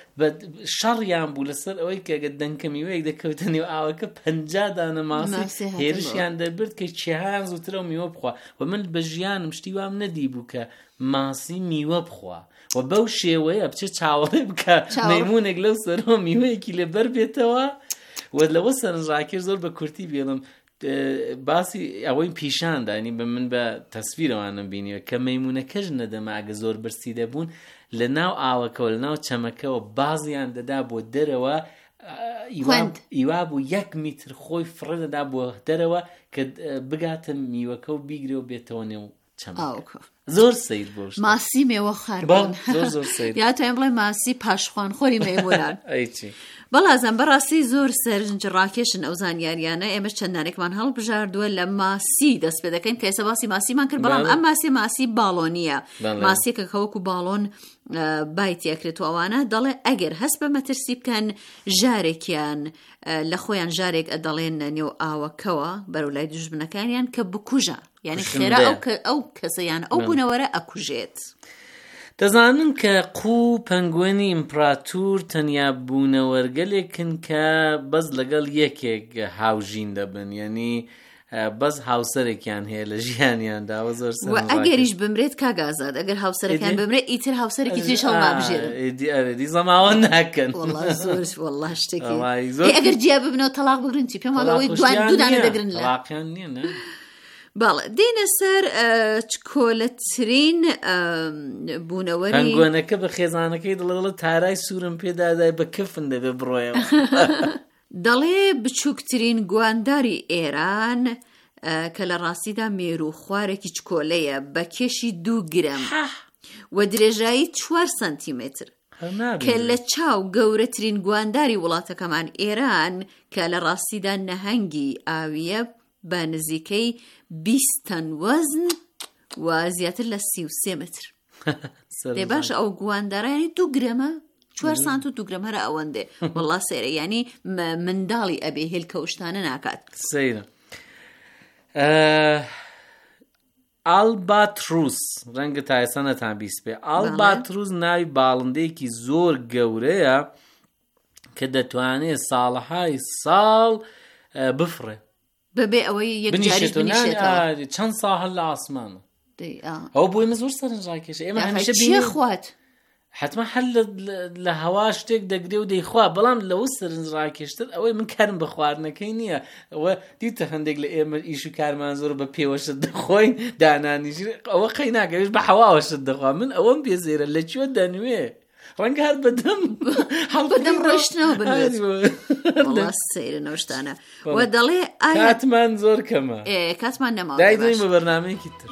شەڕیان بوو لەسەر ئەوەی کە ئەگە دەنکە میوەیەک دەکەوتە نێو ئاوەکە 50 دانە ماسی هێرشیان دەبرد کە چێهایان زووترە و میوە بخوا. و من بە ژیانم شتی وام نەدی بوو کە ماسی میوە بخوا و بەو شێوەیە بچێ چاوەڕێ بکە مەیمونێک لەو سەرەوە میوەیەکی لەبەر بێتەوە. و لەوە سەرنجڕاکێش زۆر بە کورتی بێڵم باسی ئەوەی پیشاندانی بە من بە تەسویرەوانم بینیوە کە مەیمونەکەش نەدەما ئەگە زۆر برسی دەبوون لە ناو ئاوەکەەوە لە ناو چەمەکەەوە بازیان دەدا بۆ دەرەوە، ئیوا بوو 1 میتر خۆی فڕە دەدا بۆ دەرەوە کە بگاتە میوەکە و بیگرێ و بێتەوە نێو چەمەکە. زۆر سەیر بۆش ماسی مێوە خاربوون زۆر سەیر یا تۆ بڵێ ماسی پاشخوان خۆری مەیمونان. بەڵازم بەڕاستی زۆر سەرنجڕاکێشن ئەو زانیاریانە. ئێمە چەندانێکمان هەڵبژاردووە لە ماسی دەست پێ دەکەین کە ئێستا باسی ماسیمان کرد، بەڵام ئەم ماسی باڵۆنیە، ماسیەکە کەوەکو باڵۆن بایتیەکرێت و ئەوانە دەڵێ ئەگەر هەست بە مەترسی بکەن ژارێکیان لە خۆیان ژارێک ئەدەڵێن نێو ئاوەکەوە بەرەولای دوژمنەکانیان کە بکوژە، یعنی خێرا ئەو کەسەیان ئەو بوونەوەرە ئەکوژێت. دەزانن کە قوو پەنگوێنی ئیمپراتور تەنیا بوونەوەرگەلێکن کە بەس لەگەڵ یەکێک هاوژین دەبن، یعنی بەس هاوسەرێکیان هەیە لە ژیانیانداوە. زۆر و ئەگەریش بمرێت کاگازاد ئەگەر هاوسەرەکان بمرێت ئیتر هاوسەرێکی تریش هەڵ نابژێرن، دیزەماوە ناکەن. وەڵڵا شتێکی ئەگەر جیا ببنەوە تەلاق بگرن چی پێم وڵەوەی دوودانە دەگرن لە تەلاقیان نییە. باڵێ دێنە سەر کۆلەترین بوونەوەری پەنگوێنەکە بە خێزانەکەی دڵەوە تارای سوورم پێدادای بە کەفن دەبێ بڕۆیەوە. دەڵێ بچووکترین گوانداری ئێران کە لە ڕاستیدا مێرو خوارێکی چکۆلەیە بە کێشی 2 گرم و درێژایی 4 سانتیمتر کە لە چاو گەورەترین گوانداری وڵاتەکەمان ئێران کە لە ڕاستیدا نەهەنگی ئاویە بە نزیکەی 20 تەن وەزن و زیاتر لە 33 متر. دێ باش ئەو گواندارانی 2 گرەمە 4 سانت و 2 گرەم هەرە ئەوەندێ. وەڵڵا سەیرە، یعنی منداڵی ئەبێ هێلکەوشتانە ناکات. سەیرە. ئالباتروس ڕەنگە تایسە نەتان بیست پێ. ئالباتروس ناوی باڵندەیەکی زۆر گەورەیە کە دەتوانێت ساڵهای ساڵ بفڕێ بەبێ ئەوەی یەکجاریش بنیشێتەوە. چەند ساڵ هەر لە ئاسمانە. ئەو بۆی من زۆر سەرنجڕاکێشە. ئێمە هەمیشە چیە خوات حتما هەر لە هەوا شتێک دەگرێ و دەیخوا، بەڵام لەوە سەرنجڕاکێشتر ئەوەی من کارم بە خواردنەکەی نییە. ئەوە دیتە هەندێک لە ئێمە ئیش و کارمان زۆر بە پێوەشت دەخۆین دانانیژ ئەوە قەی ناگەوێت بە هەواوەشت دەخوا. من ئەوەم پێزێرە لەکوێ دەنوێ ڕەنگە هەر بەدەم ڕۆشتنەوە بنوێت. وەڵڵا سەیرە نەوشتانە. و دەڵێ کاتمان زۆر کەمە، کاتمان نەماوە، دایدەین بە بەرنامەیەکی تر.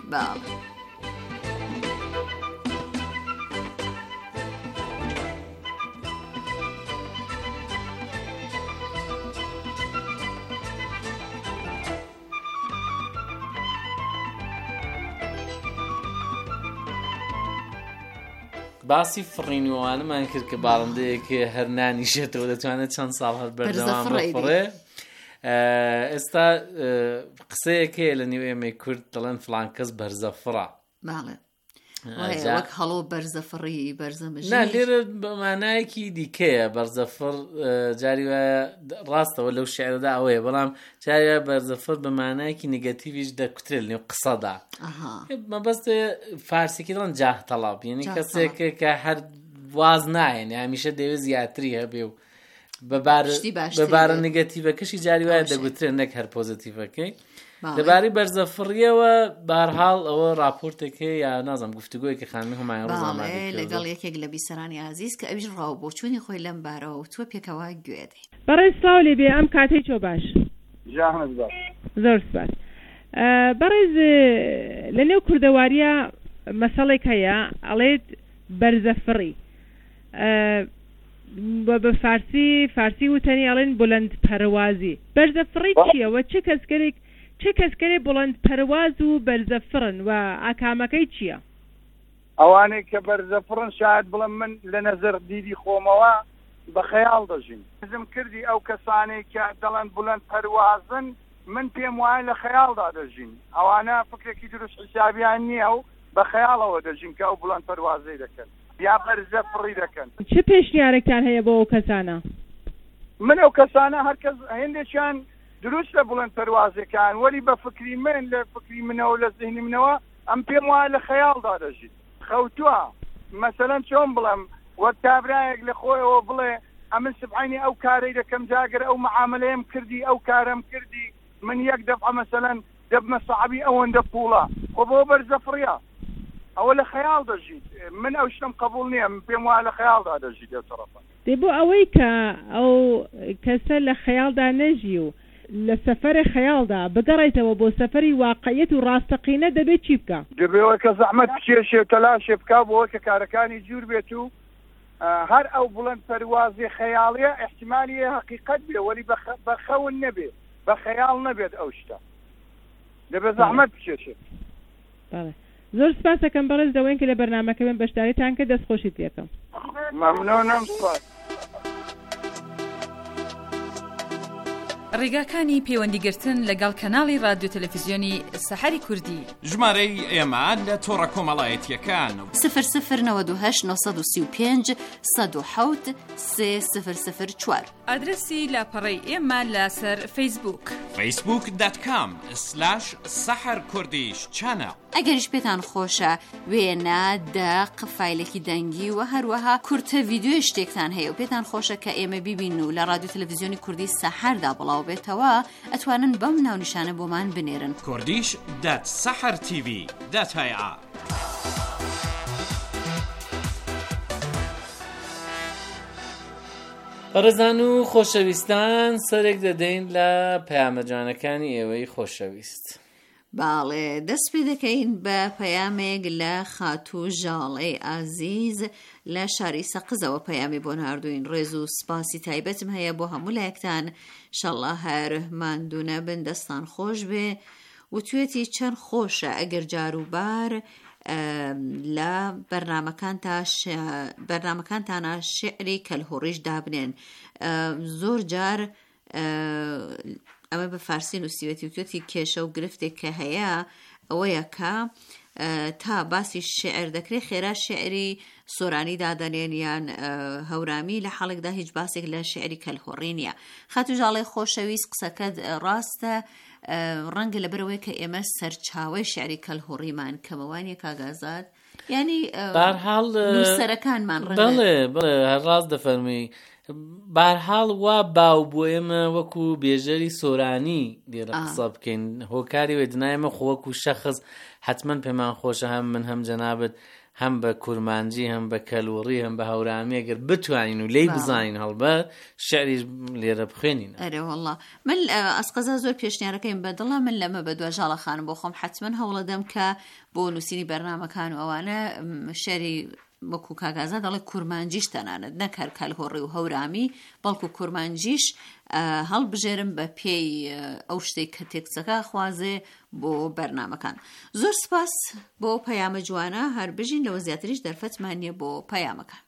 باسی فڕینوانەمان کرد کە باڵندەیەکە هەر نانیشێتەوە دەتوانێت چەند ساڵ هەر بەردەوام بفڕێ. ئێستا قسەیەکەیە لە نێو ئێمەی کورد دەڵێن فڵان کەس بەرزە فڕە. وەک هەڵۆ بەرزەفڕی بەرزەمەژی نا لێرە بەمانایەکی دیکەیە. بەرزەفڕ جاری وایە ڕاستەوە لەو شێعرەدا ئەوەیە، بەڵام جاری وایە بەرزەفڕ بەمانایەکی نگەتیڤیش دەکوترێت لەنێو قسەدا. مەبەستە فارسیکی دەڵێن جاه تەڵاب، یعنی کەسێکە کە هەر واز نایەن هەمیشە دەوێت زیاتری هەبێ و بەبارە نگەتیڤەکەشی جاری وایە دەگوترێت نەک هەر پۆزیتیڤەکەی. لەبارەی بەرزەفڕیەوە بەرحاڵ ئەوە راپۆرتێکە یا نازانم گفتوگۆیەکی خانمی هەمایە ڕۆژنامەی لەگەڵ یەکێک لە بیسەرانی عەزیز کە ئەویش ڕاوبۆچوونی خۆی لەم بارەوە تووە پێکەوە گوێ دەی. بەڕێز ساڵی بێ ئەم کاتەی چۆ باش جاهز باش زۆر سپاس بەڕێز لە نێو کوردەواریە مەسەڵێک هەیە ئەڵێت بەرزەفڕی بە فارسی وتەنی ئەڵێن بڵند پەروازی بەرزەفڕی چییە چه کەسکەرێ بڵند پەرواز و بەرزەفڕن و ئاکامەکەی چییە؟ ئەوانەی کە بەرزەفڕن شاید بڵم من لە نەزەر دیدی خۆمەوە بە خەیاڵ دەژین حزم کردی ئەو کەسانەی کە دەڵێن بڵند پەروازن من پێم وایە لە خەیاڵدا دەژین ئەوانە فکرێکی دروست حسابیان نییە و بە خەیاڵەوە دەژین کە ئەو بڵند پەروازەی دەکەن یا بەرزەفڕی دەکەن. چه پێشنیارێکتان هەیە بۆ ئەو کەسانە؟ من ئەو کەسانە هەرکەس هێندێکیان دروست لە بڵند پەروازەکان وەری بە فکری من لە فکری منەوە لە ذهنی منەوە ئەم پێم وایە لە خەیاڵدا دەژین خەوتووە مەسەلەن چۆن بڵێم وەک کابرایەک لە خۆیەوە بڵێ ئەمن سبحانی ئەو کارەی دەکەم جاگەر ئەو معاملەیەم کردی ئەو کارم کردی من یەک دەفعە مەسەلەن دەبمە سەحەبی ئەوەندە پوڵە خۆ بۆ بەرزەفڕیە ئەوە لە خەیاڵ دەژیت من ئەو شتم قبول نییە پێم وایە لە خەیاڵدا دەژیت دێ تەرەفە دێ بۆ ئەوەی کە ئەو کەسە لە خەیاڵدا نەژی و لە سەفەرە خەیاڵدا بگەڕێتەوە بۆ سەفەری واقعیەت و ڕاستەقینە دەبێت چی بکە؟ دەبێت کە زەحمەت بکێشێ تەلاشێ بکا بۆ کە کارەکانی جوور بێت و هەر ئەو بڵند پەروازی خەیاڵیە احتیمالی حقیقت بێ وەلی بەخەون نەبێت بە خەیاڵ نەبێت ئەو شتە دەبێت زەحمەت بکێشێت. زۆر سپاس دەکەم بەڕێز دەوەین کە لە بەرنامەکە من بەشداریتان کە دەستخۆشی پێکەم. مەمنونم سپاس. ڕێگاکانی پەیوەندیگرتن لەگەڵ کەناڵی رادیۆ تەلەڤیزیۆنی سەحەری کوردی ژمارەی ئێمە لە تۆڕە کۆمەڵایەتیەکان 0098 935 107 3004 ئادرسی لاپەڕەی ئێمە لەسەر فەیسبوک facebook.com/saharkurdish ئەگەریش پێتان خۆشە وێنە دەق فایلێکی دەنگی و هەروەها کورتە ڤیدیۆ شتێکتان هەیە و پێتان خۆشە کە ئێمە بیبین و لە رادیۆ تەلەڤیزیۆنی کوردی سەحەردا بڵاو بێتەوە ئەتوانن بەم ناونیشانە بۆمان بنێرن kurdish.sahartv.ir. ڕێزان و خۆشەویستان سەرێک دەدەین لە پەیامەجانەکانی ئێوەی خۆشەویست. باڵێ دەست پێ دەکەین بە پەیامێک لە خاتوو ژاڵەی ئازیز لە شاری سەقزەوە پەیامی بۆ ناردوین. ڕێز و سپاسی تایبەتم هەیە بۆ هەموو لایەکتان ئینشەڵڵا هەر ماندوونە بن دەستان خۆش بێ و توێتی چەند خۆشە ئەگەر جاروبار لە بەرنامەکانتانە شعری کەلهوڕیش دابنێن. زۆر جار ئەمە بە فارسی نووسیوەتی و توێتی کێشە و گرفتێک کە هەیە ئەوەیە کە تا باسی شعر دەکرێت خێرا شعری سۆرانی دادەنێن یان هەورامی لە حاڵێکدا هیچ باسێک لە شعری کەلهوڕی نییە. خاتوو ژاڵەی خۆشەویست قسەکەت ڕاستە ڕەنگە لەبەرەوەی کە ئێمە سەرچاوەی شعری کەلهوڕیمان کەمەوانیە کاگازات یعنی نووسەرەکانمان بڵێ هەر ڕاست دەفەرمی بارحاڵ وا باو بۆ ئێمە وەکو بێژەری سۆرانی لێرە قسە بکەین هۆکاری وێدنایمە خۆوەکو شەخص حتمما پێمان خۆشە هەم من هەم جەنابەت هەم بە کورمانجی هەم بە کەلوڕی هەم بە هەورامی ئەگەر بتوانین و لی بزانین هەڵبەت شعریش لێرە بخوێنین. ئەرێ وەڵڵا من ئەسقەزا زۆر پێشنیارەکەیم بەدڵە من لەمە بە دووە ژاڵە خانم بۆ خۆم حتمما هەوڵەدەم کە بۆ نووسینی بەرنامەکان و ئەوانە شعری وەکو کاگازا دەڵێ کورمانجیش تەنانەت نەکار کەلهوڕی و هەورامی بەڵکو کورمانجیش هەڵبژێرم بە پێی ئەو شتێک کە تێکچەکە خوازێ بۆ بەرنامەکان. زۆر سپاس بۆ پەیامە جوانە هەر بژین لەوە زیاتریش دەرفەتمان نیە بۆ پەیامەکان.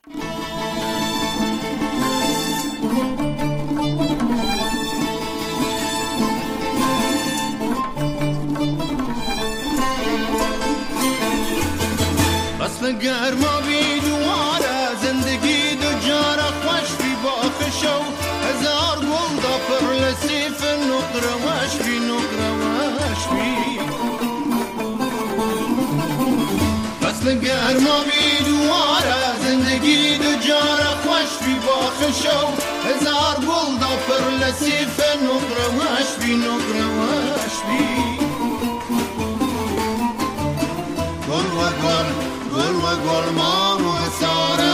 گەرما بی دووارە زندگی دوجارە خوۆش بی باخشە و هەزار گوڵدا پڕ لە سیفە نوقرەوەش بی نوقرەوەش بی فەسڵە گەرما بی دووارە زندگی دوجارە خوۆش بی باخشە و هەزار گوڵدا پڕ لە سیفە نوقرەوەش بی نوقرەوەش بی گوڵ وەگوڵ گل و گلمان و ساره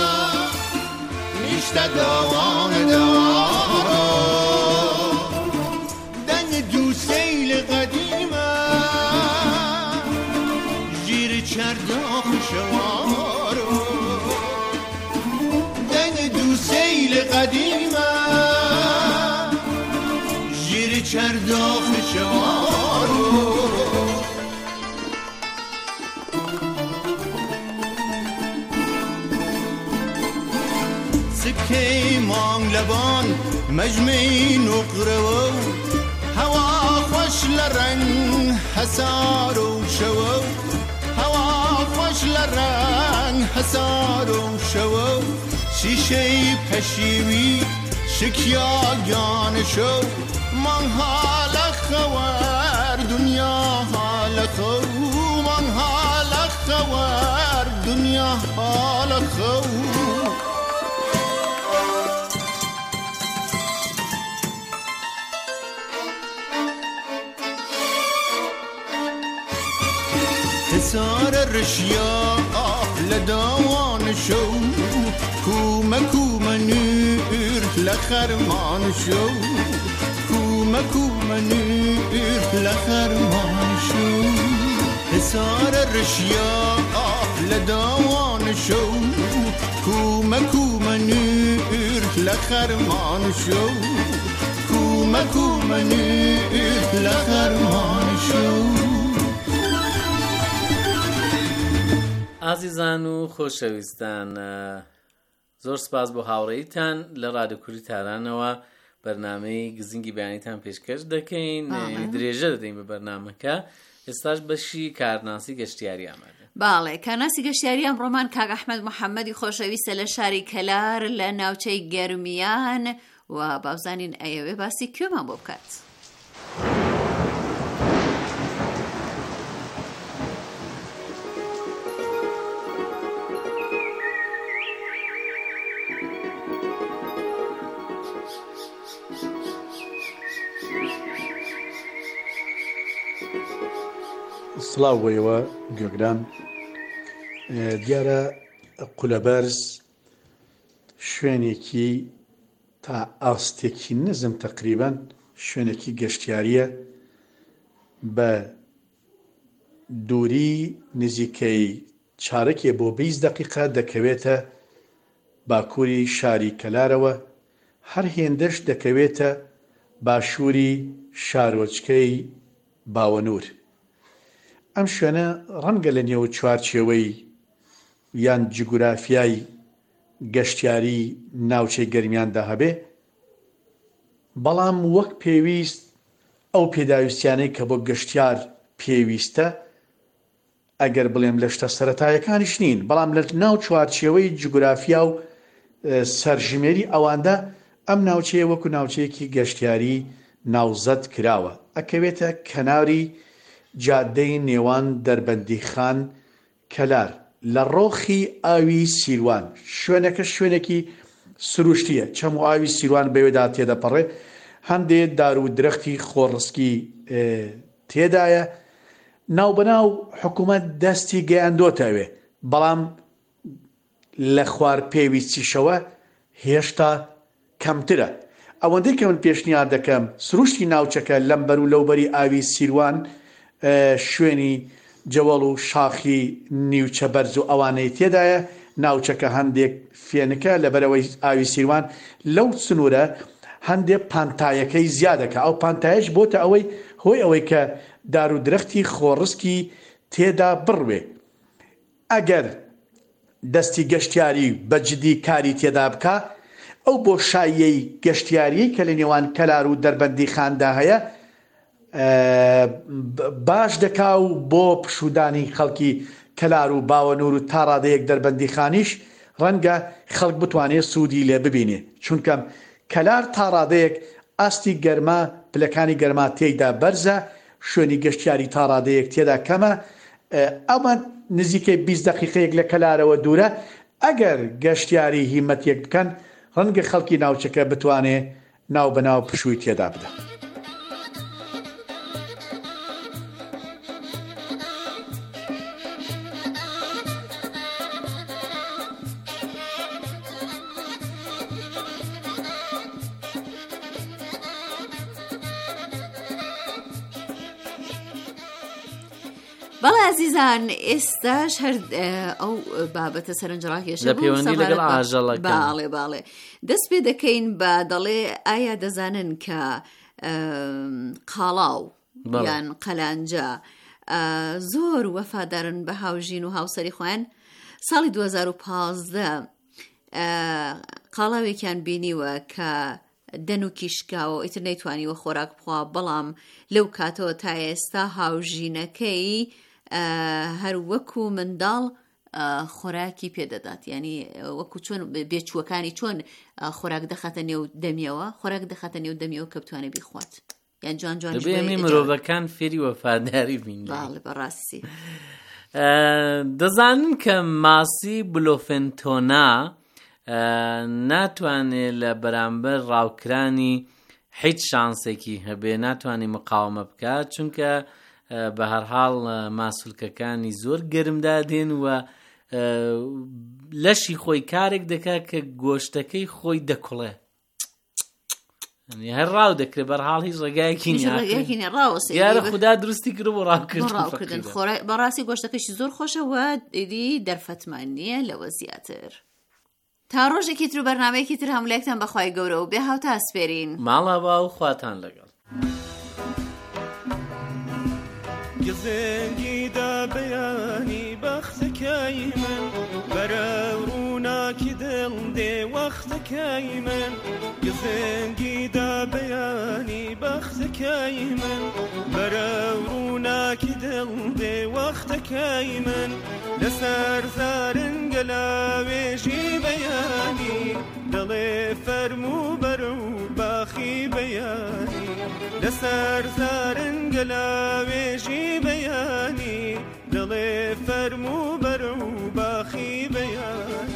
نیشته دوام داره شیشەی مانگ لەبان مەجمەی نوقرەوە و هەوا خۆش لە ڕەنگ هەسار و شەوە و هەوا خۆش لە ڕەنگ هەسار و شەوە و شیشەی پەشیوی شکیا گیانشە و مانگ هالە خەوەر دنیا هالە خەو مانگ هالە خەوەر دنیا هالە خەو حسار رشیا لدوان شو کومه کومه نور لخرمان شو کومه کومه نور لخرمان شو حسار رشیا لدوان شو کومه کومه نور لخرمان شو کومه کومه نور لخرمان شو ئازیزان و خۆشەویستان زۆر سپاس بۆ هاوڕێیتان لە ڕادیۆ کوردی تارانەوە بەرنامەی گزینگی بەیانیتان پێشکەش دەکەین درێژە دەدەین بە بەرنامەکە ئێستاش بەشی کارناسی گەشتیاری ئامادە باڵێ کارناسی گەشتیاری ئەمڕۆمان کاک ئەحمەد محەممەدی خۆشەویستە لە شاری کەلار لە ناوچەی گەرمیان و بابزانین ئەیەوێ باسی کوێمان بۆ بکات. سڵاو بۆیەوە گوێگران دیارە قولەبەرز شوێنێکی تا ئاستێکی نزم تقریبان شوێنێکی گەشتیاریە بە دووری نزیکەی چارەکێ بۆ 20 دقیقە دەکەوێتە باکووری شاری کەلارەوە هەر هێندەش دەکەوێتە باشووری شارۆچکەی باوەنور. ئەم شوێنە ڕەنگە لە نێو چوارچێوەی یان جیگورافیای گەشتیاری ناوچەی گەرمیاندا هەبێ، بەڵام وەک پێویست ئەو پێداویستیانەی کە بۆ گەشتیار پێویستە ئەگەر بڵێم لە شتە سەرەتایەکانیش نین، بەڵام لە ناو چوارچێوەی جیگورافیا و سەرژمێری ئەواندا ئەم ناوچەیە وەکو ناوچەیەکی گەشتیاری ناوزەت کراوە، ئەکەوێتە کەناوی جادەی نێوان دەربەندیخان کەلار لە ڕۆخی ئاوی سیروان. شوێنەکە شوێنێکی سروشتیە، چەم و ئاوی سیروان بەوێدا تێدەپەڕێ، هەندێک دار و درەختی خۆڕسکی تێدایە. ناوبەناو حکوومەت دەستی گەیاندۆتەوێ، بەڵام لە خوار پێویستیشەوە هێشتا کەمترە. ئەوەندەی کە من پێشنیار دەکەم سروشتی ناوچەکە لەمبەر و لەوبەری ئاوی سیروان شوێنی جەوەڵ و شاخی نیوچە بەرز و ئەوانەی تێدایە. ناوچەکە هەندێک فێنکە لەبەرەوەی ئاوی سیروان لەو سنوورە هەندێک پانتایەکەی زیادەکە. ئەو پانتایش بۆتە ئەوەی هۆی ئەوەی کە دار و درەختی خۆڕسکی تێدا بڕوێ. ئەگەر دەستی گەشتیاری بەجددی کاری تێدا بکە، ئەو بۆ شایەی گەشتیاری کە لە نێوان کەلار و دەربەندی خاندا هەیە باش دەکا و بۆ پشودانی خەڵکی کەلار و باوەنور و تا ڕادەیەک دەربەندی خانیش ڕەنگە خەڵک بتوانێت سوودی لێ ببینێ، چونکە کەلار تا ڕادەیەک ئاستی گەرما پلەکانی گەرما تێیدا بەرزە، شوێنی گەشتیاری تا ڕادەیەک تێدا کەمە. ئەمە نزیکەی 20 دقیقەیەک لە کەلارەوە دوورە. ئەگەر گەشتیاری هیمەتێک بکەن ڕەنگە خەڵکی ناوچەکە بتوانێ ناو بەناو پشووی تێدا بدە. بەڵێ عزیزان ئێستاش هەر ئەو بابەتە سەرنجڕاکێشە لە پەیوەندی لەگەڵ ئاژەڵەکە. باڵێ دەست پێ دەکەین بە دەڵێ ئایا دەزانن کە قاڵاو یان قەلانجە زۆر وەفادارن بە هاوژین و هاوسەری خۆیان. ساڵی 2015 قاڵاوێکیان بینیوە کە دەن و کیشکاوە ئیتر نەیتوانیوە خۆراک بخوا، بەڵام لەو کاتەوە تا ئێستا هاوژینەکەی هەر وەکو منداڵ خۆراکی پێدەدات، یعنی وەکو چۆن بێچووەکانی چۆن خۆراک دەخاتە نێو دەمیەوە، خۆراک دەخاتە نێو دەمیەوە کە بتوانێت بیخوات، یان جوان جوان دەبێ مرۆڤەکان فێری وەفاداری بین. باڵێ بەڕاستی. دەزانن کە ماسی بلۆفنتۆنا ناتوانێت لە بەرامبەر ڕاوکرانی هیچ شانسێکی هەبێ، ناتوانێت مقاومە بکات، چونکە بە هەرحاڵ ماسوولکەکانی زۆر گەرمدادێن و لەشی خۆی کارێک دەکات کە گۆشتەکەی خۆی دەکوڵێ، هەر ڕاو دەکرێت، بەرحاڵ هیچ ڕێگایەکی یارە خوددا دروستی کرد بۆ ڕاوکردن. بەڕاستی گۆشتەکەشی زۆر خۆشە و ئیدی دەرفەتمان نییە لەوە زیاتر. تا ڕۆژێکی تر و بەرنامەیەکی تر هەمولایەکتان بەخوای گەورە و بێ هاوتا ئەسپێرین. ماڵا با و خواتان لەگەڵ. گزنگی دا بەیانی بەختەکەی من بەرە ڕووناکی دڵ دێ وەختەکەی من، گزنگی دا بەیانی بەختەکەی من بەرە ڕووناکی دڵ دێ وەختەکەی من، لەسەر زارنگە لاوێژی بەیانی دڵێ فەرموو بەرە و باخی بەیانی، لەسەر زارنگە لاوێژی بەیانی دڵێ فەرموو بەرە و باخی بەیانی.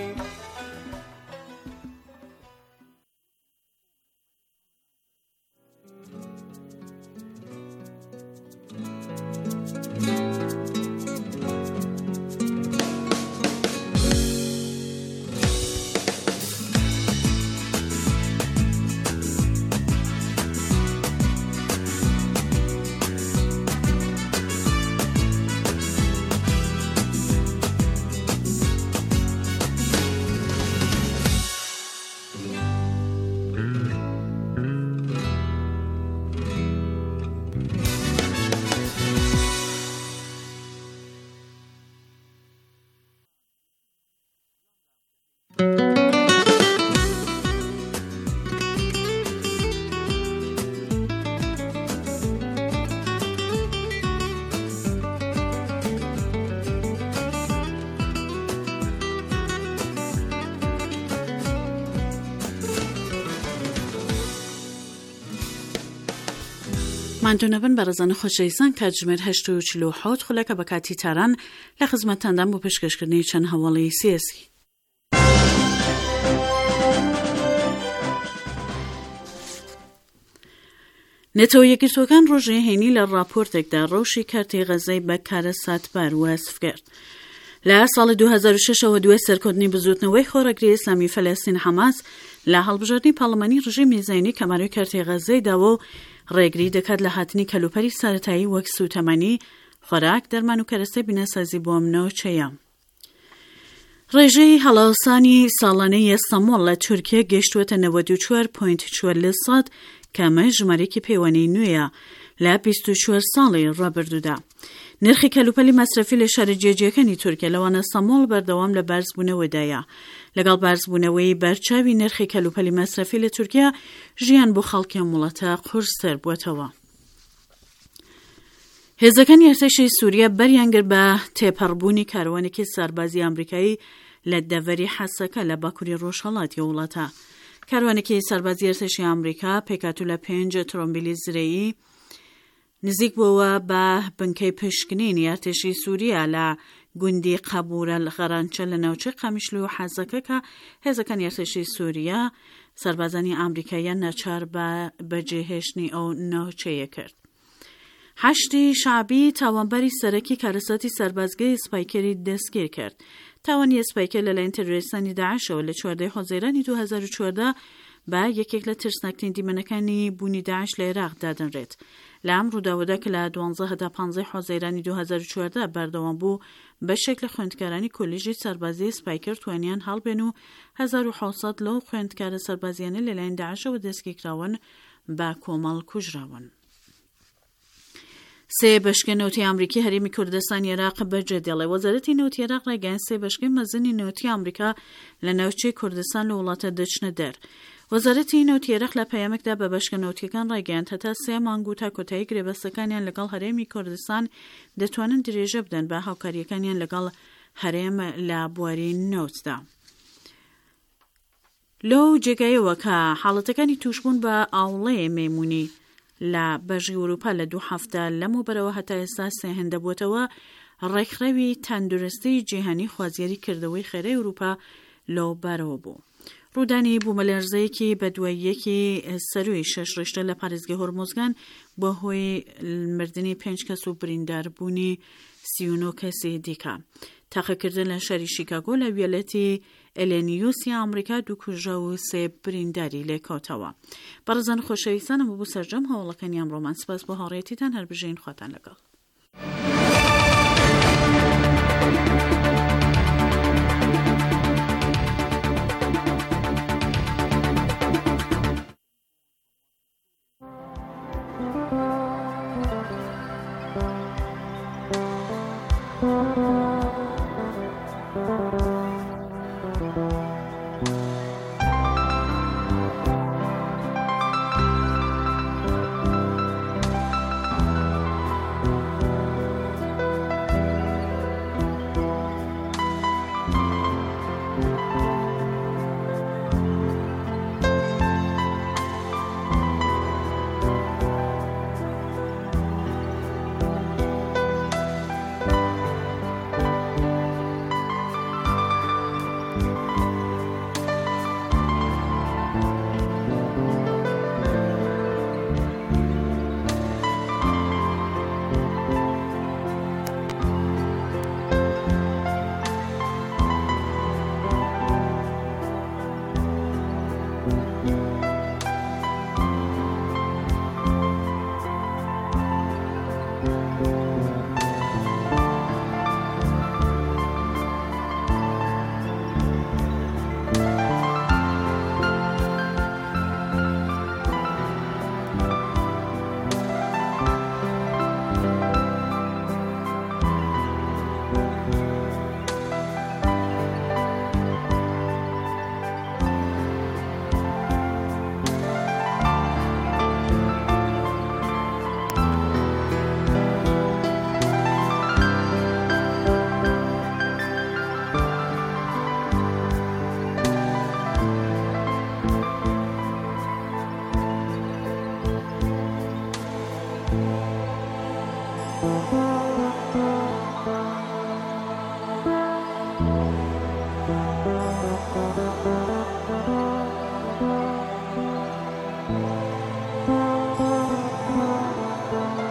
ماندونەبن بەڕێزان خۆشەویستان، کاتژمێر 8:47 خولەکە بە کاتی تاران لە خزمەتتاندان بۆ پێشکەشکردنی چەند هەواڵی سیاسی. نێتەوە یەکگرتووەکان ڕۆژێ هێنی لە راپۆرتێکدا ڕەوشی کارتی غەزەی بە کارە ساتبار وەسف کرد. لە ساڵی 2006ەوە دوای سەرکەوتنی بزوتنەوەی خۆڕەگری ئیسلامی فەلەستین حەماس لە هەڵبژاردننی پاڵەمانی ڕژیمی زاینی کەماروی کارتی غەزەی داوە و ڕێگری دەکات لە هاتنی کەلوپەری سارەتایی وەک سوتەمەنی، خۆراک، دەرمان و کەرەستەی بینەسازی بۆ ئەمنەوە چەیە. ڕێژەی هەڵاوسانی ساڵانەی ئەستەمۆڵ لە تورکیا گەیشتووەتە 94.4% کەمە ژمارەیەکی پەیوەندی نوێیە لە 24 ساڵی ڕابردوودا. نرخی کەلوپەلی مەصرفی لە شارە جێجیەکانی تورکیا لەوانە ئەستەمۆڵ بەردەوام لە بارزبوونەوەدایە. لەگەڵ بارزبوونەوەی بەرچاوی نرخی کەلوپەلی مەصرفی لە تورکیا ژیان بۆ خەڵکی وڵاتە قورستر بووەتەوە. هێزەکانی ئەرتەشی سووریا بەریانگر بە تێپەڕبوونی کاروانێکی ساربازی ئەمریکایی لە دەڤەری حەسەکە لە باکووری ڕۆژهەڵاتی وڵاتە. کاروانێکی ساربازی ئەرتەشی ئەمریکا پێکهاتوو لە 5 ترۆمبیلی زرەیی نزیک بووە بە بنکەی پشکنینی ئەرتەشی سووریا لە گوندی قەبورە غەرانچە لە ناوچەی قامیشلو و حەزەکە کە هێزەکانی ئەرتەشی سووریا سەربازانی ئەمریکاییان ناچار بە بەجێهێشتنی ئەو ناوچەیە کرد. حەشتی شعبی تاوانباری سەرەکی کارەساتی سەربازگەی سپایکەری دەستگیر کرد. تاوانی سپایکەر لەلایەن تەرۆریستانی داعشەوە لە 14 حوزەیرانی 2014 بە یەکێک لە ترسناکترین دیمەنەکانی بوونی داعش لە عێراق دادەنرێت. لە ئەم ڕووداوەدا کە لە 12 تا 15 حوزەیرانی 2014 بەردەوام بوو، بەشێک لە خوێندکارانی کۆلیژی سەربازی سپایکەر توانیان هەڵبێن و 1700 لەو خوێندکارە سەربازیانە لەلایەن داعشەوە دەستگیرکراون بە کۆمەڵ کوژراون. سێ بەشکە نەوتی ئەمریکی هەرێمی کوردستان عێراق بەجێ دێڵێ. وەزارەتی نەوتی عێراق ڕێگەیاند سێ بەشکەی مەزنی نەوتی ئەمریکا لە ناوچەی کوردستان لە وڵاتە دەچنە دەر. وەزارەتی نەوتی عێراق لە پەیامێکدا بە بەشکە نەوتیەکان ڕێگەیاند هەتا 3 مانگ و تا کۆتایی گرێبەستەکانیان لەگەڵ هەرێمی کوردستان دەتوانن درێژە بدەن بە هاوکاریەکانیان لەگەڵ هەرێم لە بواری نەوتدا. لەو جێگایەوە کە حاڵەتەکانی توشبوون بە ئاوڵەیە مەیمونی لە بەژی ئەوروپا لە 2 هەفتە لەمەوبەرەوە هەتا ئێستا سێهێن دەبووەتەوە، ڕێکخراوی تەندروستی جیهانی خوازیاری کردەوەی خێرەی ئەوروپا لەو بارەوە بوو. ڕوودانی بوومەلەرزەیەکی بە دواییەکی سەروی 6 ڕیشتە لە پارێزگای هۆرمۆزگان بۆ هۆی مردنی 5 کەس و برینداربوونی 39 کەسی دیکە. تاقیکردن لە شاری شیکاگۆ لە ویلەتی ئەلێنیوسی ئەمریکا 2 کوژە و 3 برینداری لێکەوتەوە. بەڕێزان خۆشەویستان ئەمە بوو سەرجەم هەوڵەکانی ئەمڕۆمان. سپاس بۆ هاوڕێیەتیتان، هەر بژین خواتان لەگەڵ. Thank you.